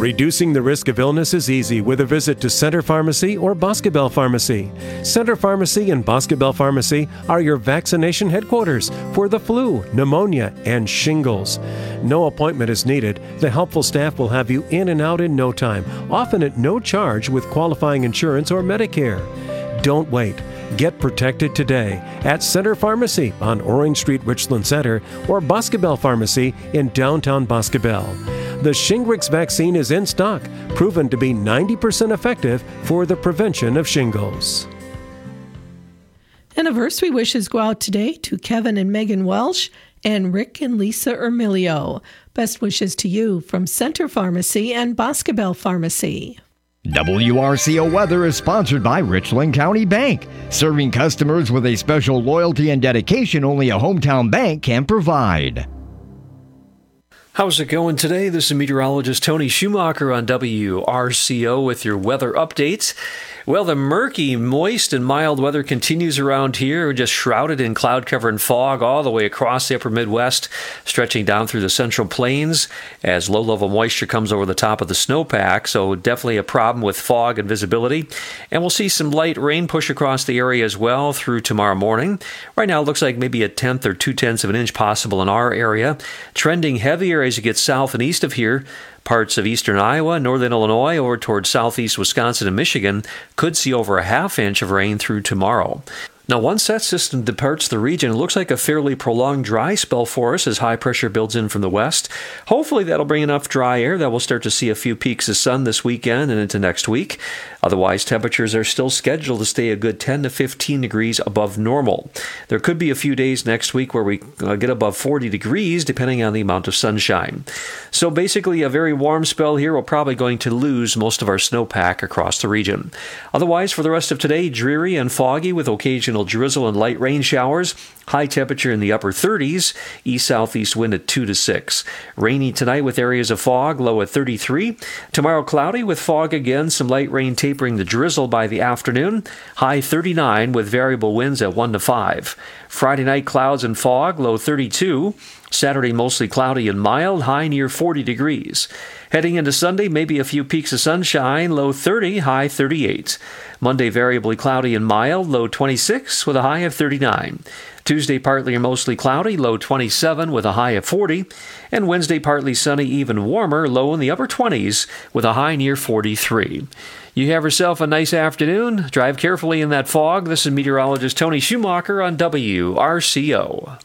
Speaker 12: Reducing the risk of illness is easy with a visit to Center Pharmacy or Boscobel Pharmacy. Center Pharmacy and Boscobel Pharmacy are your vaccination headquarters for the flu, pneumonia, and shingles. No appointment is needed. The helpful staff will have you in and out in no time, often at no charge with qualifying insurance or Medicare. Don't wait. Get protected today at Center Pharmacy on Orange Street, Richland Center, or Boscobel Pharmacy in downtown Boscobel. The Shingrix vaccine is in stock, proven to be ninety percent effective for the prevention of shingles.
Speaker 8: Anniversary wishes go out today to Kevin and Megan Welsh and Rick and Lisa Ermilio. Best wishes to you from Center Pharmacy and Boscobel Pharmacy.
Speaker 10: W R C O Weather is sponsored by Richland County Bank, serving customers with a special loyalty and dedication only a hometown bank can provide.
Speaker 1: How's it going today? This is meteorologist Tony Schumacher on W R C O with your weather updates. Well, the murky, moist, and mild weather continues around here. We're just shrouded in cloud cover and fog all the way across the upper Midwest, stretching down through the central plains as low-level moisture comes over the top of the snowpack. So definitely a problem with fog and visibility. And we'll see some light rain push across the area as well through tomorrow morning. Right now, it looks like maybe a tenth or two-tenths of an inch possible in our area. Trending heavier as you get south and east of here. Parts of eastern Iowa, northern Illinois, over towards southeast Wisconsin and Michigan could see over a half inch of rain through tomorrow. Now, once that system departs the region, it looks like a fairly prolonged dry spell for us as high pressure builds in from the west. Hopefully, that'll bring enough dry air that we'll start to see a few peaks of sun this weekend and into next week. Otherwise, temperatures are still scheduled to stay a good ten to fifteen degrees above normal. There could be a few days next week where we uh, get above forty degrees, depending on the amount of sunshine. So basically, a very warm spell here. We're probably going to lose most of our snowpack across the region. Otherwise, for the rest of today, dreary and foggy with occasional drizzle and light rain showers. High temperature in the upper thirties, east-southeast wind at two to six. Rainy tonight with areas of fog, low at thirty-three. Tomorrow cloudy with fog again, some light rain tapering the drizzle by the afternoon. High thirty-nine with variable winds at one to five. Friday night clouds and fog, low thirty-two. Saturday mostly cloudy and mild, high near forty degrees. Heading into Sunday, maybe a few peaks of sunshine, low thirty, high thirty-eight. Monday variably cloudy and mild, low twenty-six with a high of thirty-nine. Tuesday partly or mostly cloudy, low twenty-seven with a high of forty. And Wednesday partly sunny, even warmer, low in the upper twenties with a high near forty-three. You have yourself a nice afternoon. Drive carefully in that fog. This is meteorologist Tony Schumacher on W R C O.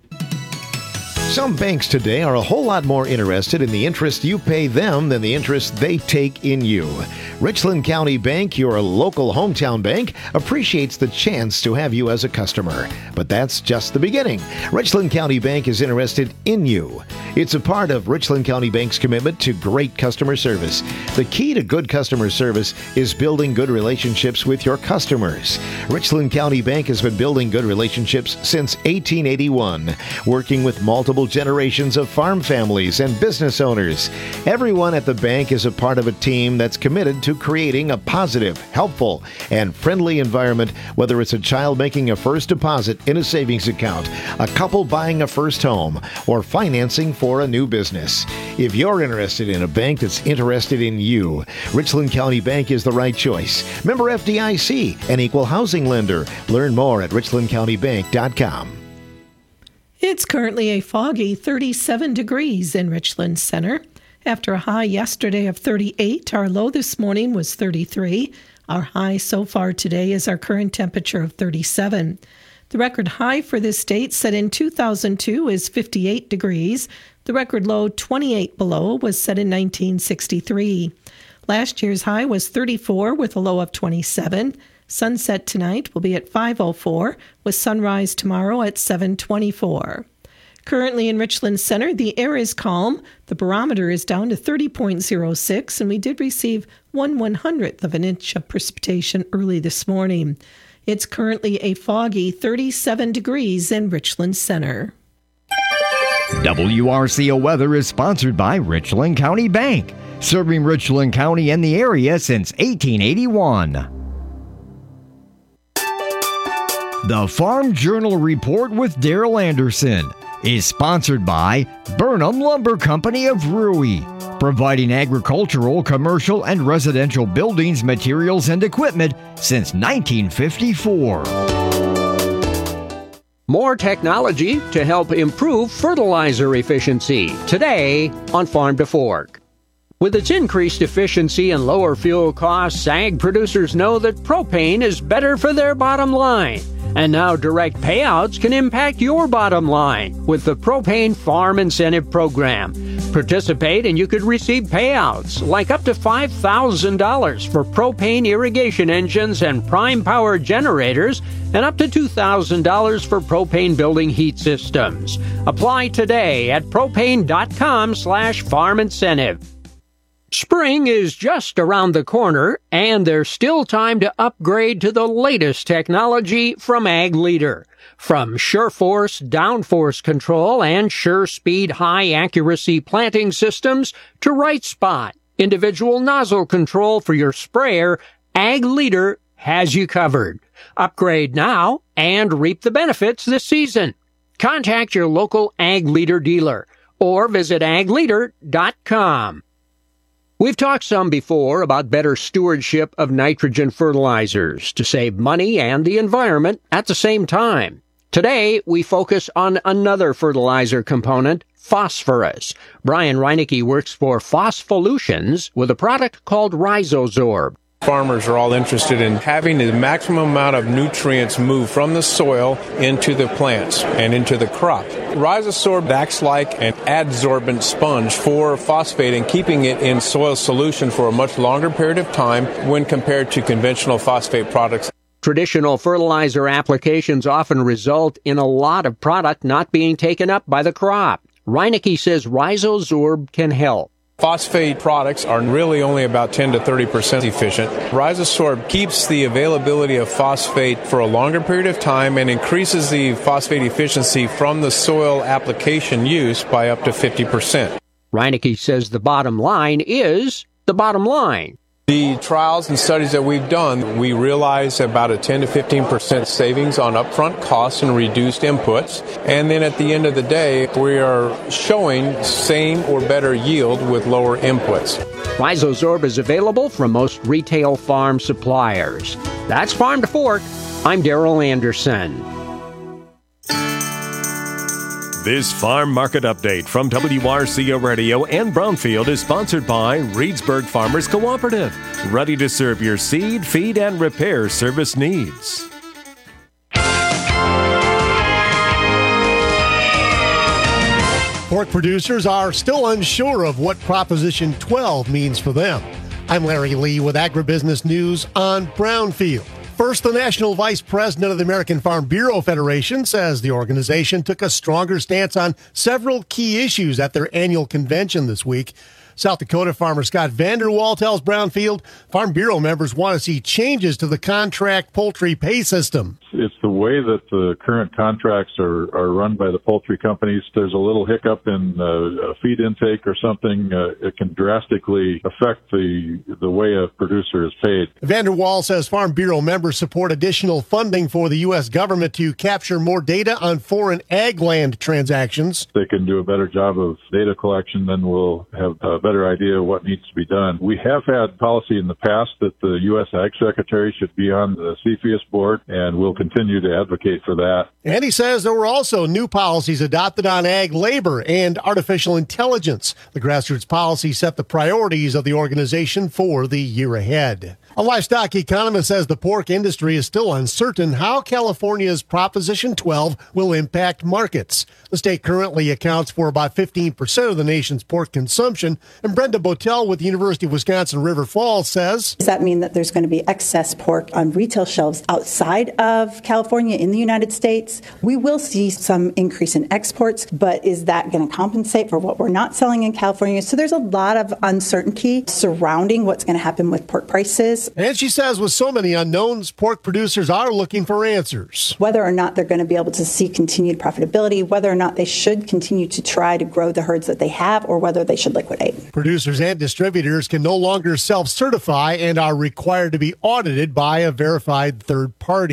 Speaker 2: Some banks today are a whole lot more interested in the interest you pay them than the interest they take in you. Richland County Bank, your local hometown bank, appreciates the chance to have you as a customer. But that's just the beginning. Richland County Bank is interested in you. It's a part of Richland County Bank's commitment to great customer service. The key to good customer service is building good relationships with your customers. Richland County Bank has been building good relationships since eighteen eighty-one, working with multiple generations of farm families and business owners. Everyone at the bank is a part of a team that's committed to creating a positive, helpful, and friendly environment, whether it's a child making a first deposit in a savings account, a couple buying a first home, or financing for a new business. If you're interested in a bank that's interested in you, Richland County Bank is the right choice. Member F D I C, an equal housing lender. Learn more at richland county bank dot com.
Speaker 8: It's currently a foggy thirty-seven degrees in Richland Center. After a high yesterday of thirty-eight, our low this morning was thirty-three. Our high so far today is our current temperature of thirty-seven. The record high for this date set in two thousand two is fifty-eight degrees. The record low, twenty-eight below, was set in nineteen sixty-three. Last year's high was thirty-four with a low of twenty-seven. Sunset tonight will be at five oh four, with sunrise tomorrow at seven twenty-four. Currently in Richland Center, the air is calm. The barometer is down to thirty point oh six, and we did receive one one-hundredth of an inch of precipitation early this morning. It's currently a foggy thirty-seven degrees in Richland Center.
Speaker 10: W R C O Weather is sponsored by Richland County Bank, serving Richland County and the area since eighteen eighty-one. The Farm Journal Report with Daryl Anderson. is sponsored by Burnham Lumber Company of Rui, providing agricultural, commercial, and residential buildings, materials, and equipment since nineteen fifty-four.
Speaker 4: More technology to help improve fertilizer efficiency today on Farm to Fork. With its increased efficiency and lower fuel costs, ag producers know that propane is better for their bottom line. And now direct payouts can impact your bottom line with the Propane Farm Incentive Program. Participate and you could receive payouts like up to five thousand dollars for propane irrigation engines and prime power generators and up to two thousand dollars for propane building heat systems. Apply today at propane.com slash farm incentive. Spring is just around the corner, and there's still time to upgrade to the latest technology from Ag Leader. From SureForce downforce control and SureSpeed high-accuracy planting systems to Right Spot, individual nozzle control for your sprayer, Ag Leader has you covered. Upgrade now and reap the benefits this season. Contact your local Ag Leader dealer or visit ag leader dot com. We've talked some before about better stewardship of nitrogen fertilizers to save money and the environment at the same time. Today, we focus on another fertilizer component, phosphorus. Brian Reinecke works for Phospholutions with a product called Rhizozorb.
Speaker 22: Farmers are all interested in having the maximum amount of nutrients move from the soil into the plants and into the crop. Rhizozorb acts like an adsorbent sponge for phosphate and keeping it in soil solution for a much longer period of time when compared to conventional phosphate products.
Speaker 4: Traditional fertilizer applications often result in a lot of product not being taken up by the crop. Reinecke says Rhizozorb can help.
Speaker 22: Phosphate products are really only about ten to thirty percent efficient. Rhizozorb keeps the availability of phosphate for a longer period of time and increases the phosphate efficiency from the soil application use by up to fifty percent.
Speaker 4: Reinecke says the bottom line is the bottom line.
Speaker 22: The trials and studies that we've done, we realize about a ten to fifteen percent savings on upfront costs and reduced inputs. And then at the end of the day, we are showing same or better yield with lower inputs.
Speaker 4: Rhizozorb is available from most retail farm suppliers. That's Farm to Fork. I'm Darrell Anderson.
Speaker 12: This Farm Market Update from W R C O Radio and Brownfield is sponsored by Reedsburg Farmers Cooperative, ready to serve your seed, feed, and repair service needs.
Speaker 23: Pork producers are still unsure of what Proposition twelve means for them. I'm Larry Lee with Agribusiness News on Brownfield. First, the National Vice President of the American Farm Bureau Federation says the organization took a stronger stance on several key issues at their annual convention this week. South Dakota farmer Scott Vanderwall tells Brownfield Farm Bureau members want to see changes to the contract poultry pay system.
Speaker 24: It's the way that the current contracts are, are run by the poultry companies. There's a little hiccup in uh, feed intake or something. Uh, it can drastically affect the the way a producer is paid.
Speaker 23: Vanderwall says Farm Bureau members support additional funding for the U S government to capture more data on foreign ag land transactions.
Speaker 24: They can do a better job of data collection, then we'll have a better idea of what needs to be done. We have had policy in the past that the U S Ag Secretary should be on the C F I U S board, and we'll continue to advocate for that.
Speaker 23: And he says there were also new policies adopted on ag labor and artificial intelligence. The grassroots policy set the priorities of the organization for the year ahead. A livestock economist says the pork industry is still uncertain how California's Proposition twelve will impact markets. The state currently accounts for about fifteen percent of the nation's pork consumption, and Brenda Botel with the University of Wisconsin River Falls says,
Speaker 25: does that mean that there's going to be excess pork on retail shelves outside of California in the United States? We will see some increase in exports, but is that going to compensate for what we're not selling in California? So there's a lot of uncertainty surrounding what's going to happen with pork prices.
Speaker 23: And she says with so many unknowns, pork producers are looking for answers.
Speaker 25: Whether or not they're going to be able to see continued profitability, whether or not they should continue to try to grow the herds that they have, or whether they should liquidate.
Speaker 23: Producers and distributors can no longer self-certify and are required to be audited by a verified third party.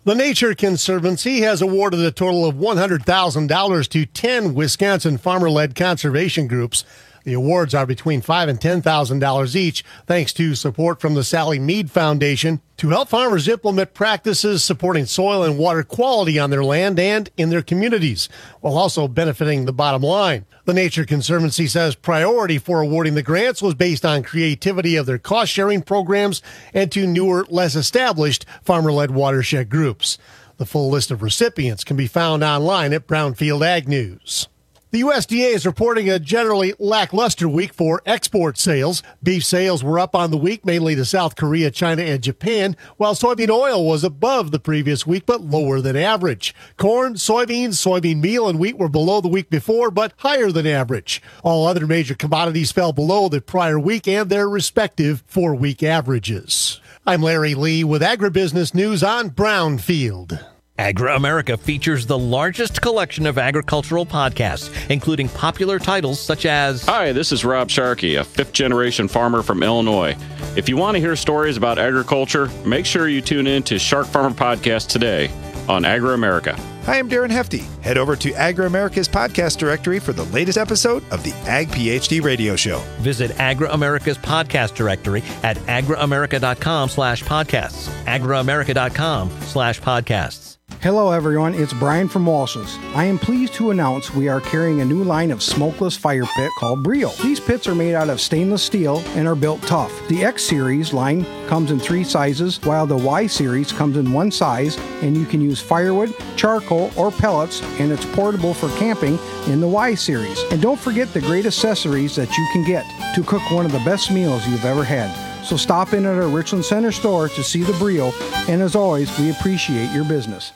Speaker 23: The Nature Conservancy has awarded a total of one hundred thousand dollars to ten Wisconsin farmer-led conservation groups. The awards are between five thousand dollars and ten thousand dollars each, thanks to support from the Sally Mead Foundation to help farmers implement practices supporting soil and water quality on their land and in their communities, while also benefiting the bottom line. The Nature Conservancy says priority for awarding the grants was based on creativity of their cost-sharing programs and to newer, less established farmer-led watershed groups. The full list of recipients can be found online at Brownfield Ag News. The U S D A is reporting a generally lackluster week for export sales. Beef sales were up on the week, mainly to South Korea, China, and Japan, while soybean oil was above the previous week, but lower than average. Corn, soybeans, soybean meal, and wheat were below the week before, but higher than average. All other major commodities fell below the prior week and their respective four-week averages. I'm Larry Lee with Agribusiness News on Brownfield.
Speaker 3: Agri-America features the largest collection of agricultural podcasts, including popular titles such as...
Speaker 5: Hi, this is Rob Sharkey, a fifth-generation farmer from Illinois. If you want to hear stories about agriculture, make sure you tune in to Shark Farmer Podcast today on Agri-America.
Speaker 6: Hi, I'm Darren Hefty. Head over to Agri-America's podcast directory for the latest episode of the Ag PhD Radio Show.
Speaker 3: Visit Agri-America's podcast directory at agriamerica.com slash podcasts. agriamerica.com slash podcasts.
Speaker 7: Hello everyone, it's Brian from Walsh's. I am pleased to announce we are carrying a new line of smokeless fire pit called Brio. These pits are made out of stainless steel and are built tough. The X Series line comes in three sizes, while the Y Series comes in one size, and you can use firewood, charcoal, or pellets, and it's portable for camping in the Y Series. And don't forget the great accessories that you can get to cook one of the best meals you've ever had. So stop in at our Richland Center store to see the Brio, and as always, we appreciate your business.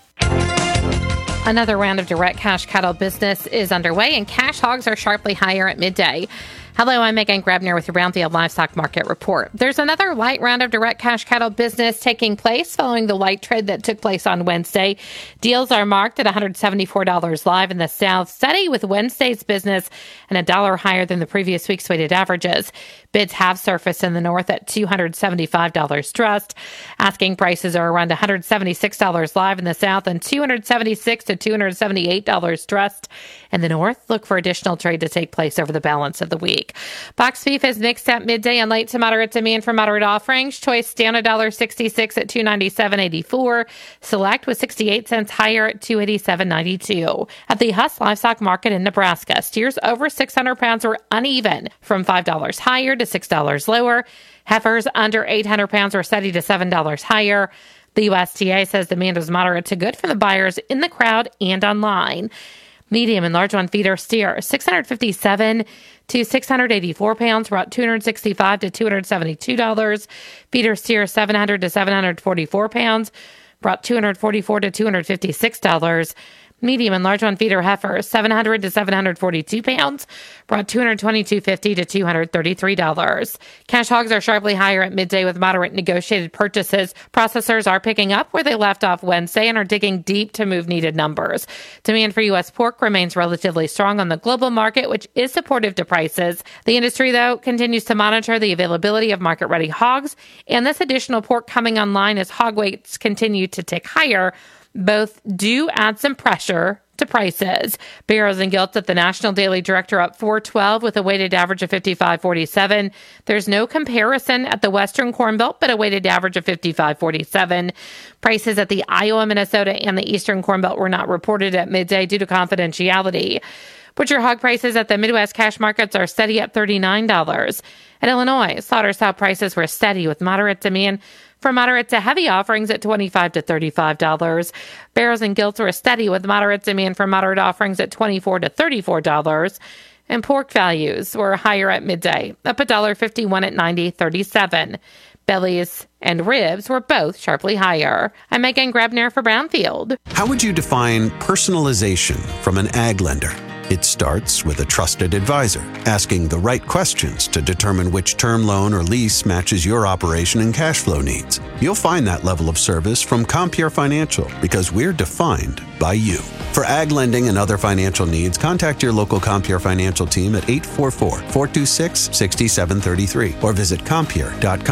Speaker 9: Another round of direct cash cattle business is underway, and cash hogs are sharply higher at midday. Hello, I'm Megan Grabner with your Brownfield Livestock Market Report. There's another light round of direct cash cattle business taking place following the light trade that took place on Wednesday. Deals are marked at one hundred seventy-four dollars live in the South, steady with Wednesday's business and a dollar higher than the previous week's weighted averages. Bids have surfaced in the North at two hundred seventy-five dollars trust. Asking prices are around one hundred seventy-six dollars live in the South and two hundred seventy-six dollars to two hundred seventy-eight dollars trust. In the North, look for additional trade to take place over the balance of the week. Box beef is mixed at midday and late to moderate demand for moderate offerings. Choice down one dollar sixty-six at two ninety-seven eighty-four. Select was sixty-eight cents higher at two eighty-seven ninety-two. At the Huss Livestock Market in Nebraska, steers over six hundred pounds were uneven, from five dollars higher to six dollars lower. Heifers under eight hundred pounds were steady to seven dollars higher. The U S D A says demand was moderate to good from the buyers in the crowd and online. Medium and large one feeder steer six hundred fifty-seven to six hundred eighty-four pounds, brought two hundred sixty-five to two hundred seventy-two dollars. Feeder steer seven hundred to seven hundred forty-four pounds, brought two hundred forty-four to two hundred fifty-six dollars. Medium and large one feeder heifer seven hundred to seven hundred forty-two pounds, brought two hundred twenty-two fifty to two hundred thirty-three dollars. Cash hogs are sharply higher at midday with moderate negotiated purchases. Processors are picking up where they left off Wednesday and are digging deep to move needed numbers. Demand for U S pork remains relatively strong on the global market, which is supportive to prices. The industry, though, continues to monitor the availability of market-ready hogs, and this additional pork coming online as hog weights continue to tick higher. Both do add some pressure to prices. Barrows and Gilts at the National Daily Director up four twelve with a weighted average of fifty-five forty-seven. There's no comparison at the Western Corn Belt, but a weighted average of fifty-five forty-seven. Prices at the Iowa, Minnesota, and the Eastern Corn Belt were not reported at midday due to confidentiality. Butcher hog prices at the Midwest cash markets are steady at thirty-nine dollars. At Illinois, slaughter sow prices were steady with moderate demand for moderate to heavy offerings at twenty-five to thirty-five dollars. Barrows and Gilts were steady with moderate demand for moderate offerings at twenty-four to thirty-four dollars. And pork values were higher at midday, up one dollar fifty-one at ninety thirty-seven. Bellies and ribs were both sharply higher. I'm Megan Grabner for Brownfield.
Speaker 26: How would you define personalization from an ag lender? It starts with a trusted advisor, asking the right questions to determine which term loan or lease matches your operation and cash flow needs. You'll find that level of service from Compeer Financial because we're defined by you. For ag lending and other financial needs, contact your local Compeer Financial team at eight four four, four two six, six seven three three or visit Compeer dot com.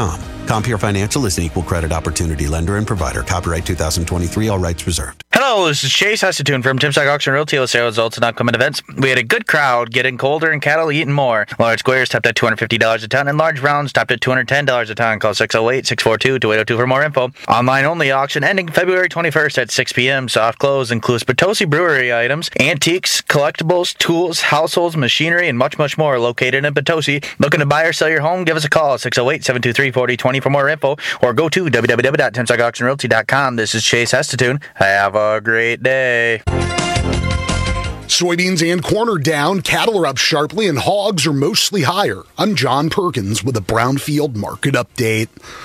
Speaker 26: Compeer Financial is an equal credit opportunity lender and provider. Copyright two thousand twenty-three, all rights reserved.
Speaker 11: Hello, this is Chase Hestetune from Timstock Auction Realty. Let's share results and upcoming events. We had a good crowd, getting colder and cattle eating more. Large squares topped at two hundred fifty dollars a ton, and large rounds topped at two hundred ten dollars a ton. Call six oh eight, six four two, two eight oh two for more info. Online only auction ending February twenty-first at six p.m. Soft close includes Potosi Brewery items, antiques, collectibles, tools, households, machinery, and much, much more located in Potosi. Looking to buy or sell your home? Give us a call at six oh eight, seven two three, four oh two oh for more info, or go to w w w dot timstock auction realty dot com. This is Chase Hestetune. Have a great day.
Speaker 13: Soybeans and corn are down, cattle are up sharply, and hogs are mostly higher. I'm John Perkins with a Brownfield market update.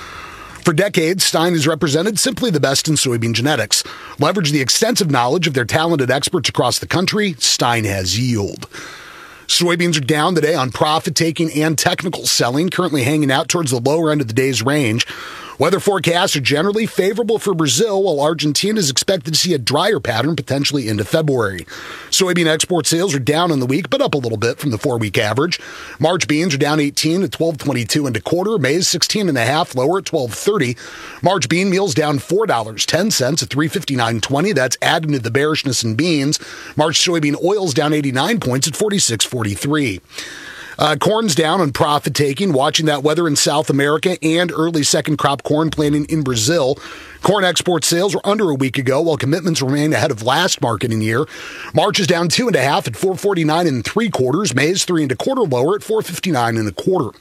Speaker 13: For decades, Stein has represented simply the best in soybean genetics. Leverage the extensive knowledge of their talented experts across the country, Stein has yield. Soybeans are down today on profit-taking and technical selling, currently hanging out towards the lower end of the day's range. Weather forecasts are generally favorable for Brazil, while Argentina is expected to see a drier pattern potentially into February. Soybean export sales are down in the week, but up a little bit from the four-week average. March beans are down eighteen at twelve twenty-two and a quarter. Maize sixteen and a half, lower at twelve thirty. March bean meal's down four dollars and ten cents at three fifty-nine twenty. That's adding to the bearishness in beans. March soybean oil's down eighty-nine points at forty-six forty-three. Uh, corn's down on profit taking, watching that weather in South America and early second crop corn planting in Brazil. Corn export sales were under a week ago, while commitments remain ahead of last marketing year. March is down two and a half at four forty-nine and three quarters. Maize three and a quarter lower at four fifty-nine and a quarter.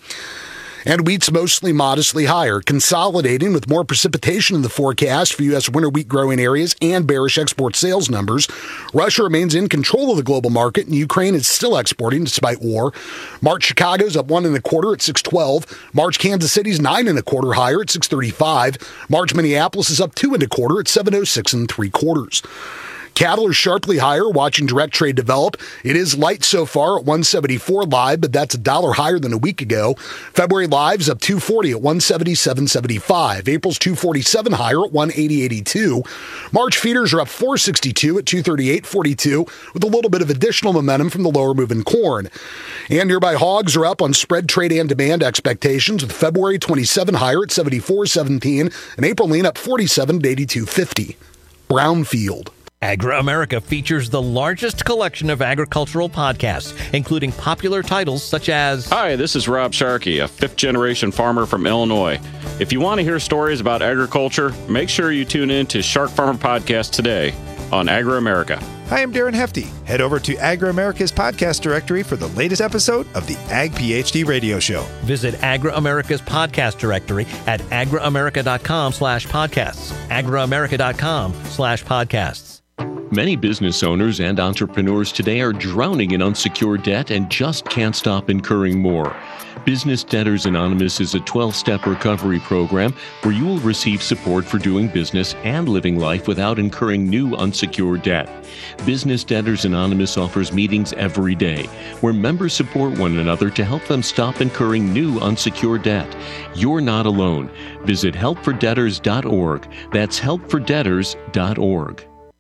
Speaker 13: And wheat's mostly modestly higher, consolidating with more precipitation in the forecast for U S winter wheat growing areas and bearish export sales numbers. Russia remains in control of the global market, and Ukraine is still exporting despite war. March Chicago's up one and a quarter at six twelve. March Kansas City's nine and a quarter higher at six thirty-five. March Minneapolis is up two and a quarter at seven oh six and three quarters. Cattle are sharply higher, watching direct trade develop. It is light so far at one seventy-four live, but that's a dollar higher than a week ago. February live's up two forty at one seventy-seven seventy-five. April's two forty-seven higher at one eighty eighty-two. March feeders are up four sixty-two at two thirty-eight forty-two, with a little bit of additional momentum from the lower moving corn. And nearby hogs are up on spread trade and demand expectations, with February twenty-seven higher at seventy-four seventeen, and April lean up forty-seven at eighty-two fifty. Brownfield.
Speaker 3: Agri-America features the largest collection of agricultural podcasts, including popular titles such as...
Speaker 5: Hi, this is Rob Sharkey, a fifth-generation farmer from Illinois. If you want to hear stories about agriculture, make sure you tune in to Shark Farmer Podcast today on Agri-America.
Speaker 6: Hi, I'm Darren Hefty. Head over to Agri-America's podcast directory for the latest episode of the Ag PhD radio show.
Speaker 3: Visit Agri-America's podcast directory at agriamerica.com slash podcasts. agriamerica.com slash podcasts.
Speaker 14: Many business owners and entrepreneurs today are drowning in unsecured debt and just can't stop incurring more. Business Debtors Anonymous is a twelve-step recovery program where you will receive support for doing business and living life without incurring new unsecured debt. Business Debtors Anonymous offers meetings every day where members support one another to help them stop incurring new unsecured debt. You're not alone. Visit help for debtors dot org. That's help for debtors dot org.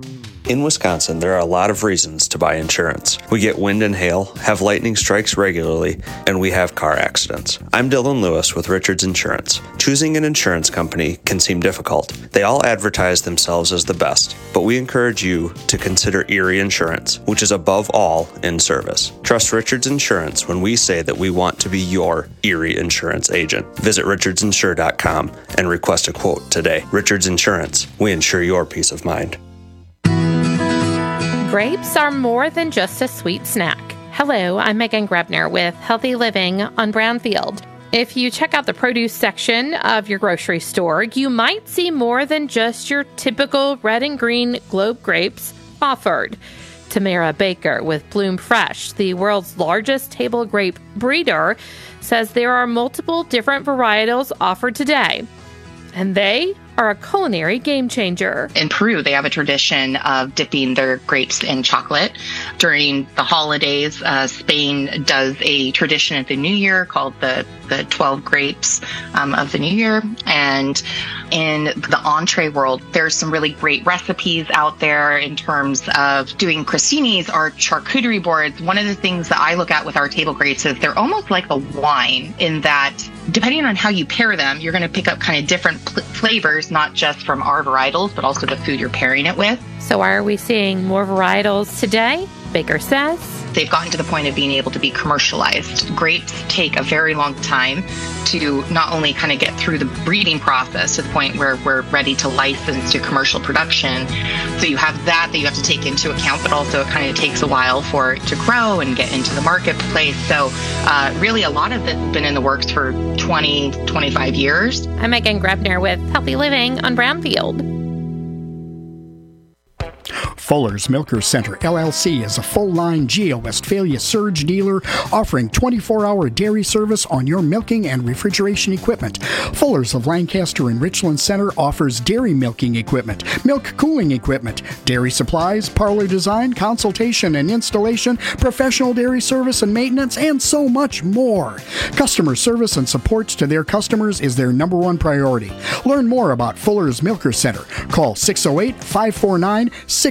Speaker 15: In Wisconsin, there are a lot of reasons to buy insurance. We get wind and hail, have lightning strikes regularly, and we have car accidents. I'm Dylan Lewis with Richards Insurance. Choosing an insurance company can seem difficult. They all advertise themselves as the best, but we encourage you to consider Erie Insurance, which is above all in service. Trust Richards Insurance when we say that we want to be your Erie Insurance agent. Visit richards insure dot com and request a quote today. Richards Insurance, we insure your peace of mind.
Speaker 9: Grapes are more than just a sweet snack. Hello, I'm Megan Grebner with Healthy Living on Brownfield. If you check out the produce section of your grocery store, you might see more than just your typical red and green Globe grapes offered. Tamara Baker with Bloom Fresh, the world's largest table grape breeder, says there are multiple different varietals offered today, and they are a culinary game changer.
Speaker 16: In Peru, they have a tradition of dipping their grapes in chocolate. During the holidays, uh, Spain does a tradition at the New Year called the, the twelve grapes um, of the New Year. And in the entree world, there's some really great recipes out there in terms of doing crostinis or charcuterie boards. One of the things that I look at with our table grapes is they're almost like a wine in that depending on how you pair them, you're going to pick up kind of different pl- flavors, not just from our varietals, but also the food you're pairing it with.
Speaker 9: So are we seeing more varietals today? Baker says
Speaker 16: they've gotten to the point of being able to be commercialized. Grapes take a very long time to not only kind of get through the breeding process to the point where we're ready to license to commercial production. So you have that that you have to take into account, but also it kind of takes a while for it to grow and get into the marketplace. So uh, really a lot of it's been in the works for twenty, twenty-five years.
Speaker 9: I'm Megan Grebner with Healthy Living on Brownfield.
Speaker 1: Fuller's Milker Center, L L C, is a full-line G A Westphalia surge dealer offering twenty-four hour dairy service on your milking and refrigeration equipment. Fuller's of Lancaster and Richland Center offers dairy milking equipment, milk cooling equipment, dairy supplies, parlor design, consultation and installation, professional dairy service and maintenance, and so much more. Customer service and support to their customers is their number one priority. Learn more about Fuller's Milker Center. Call six oh eight, five four nine, six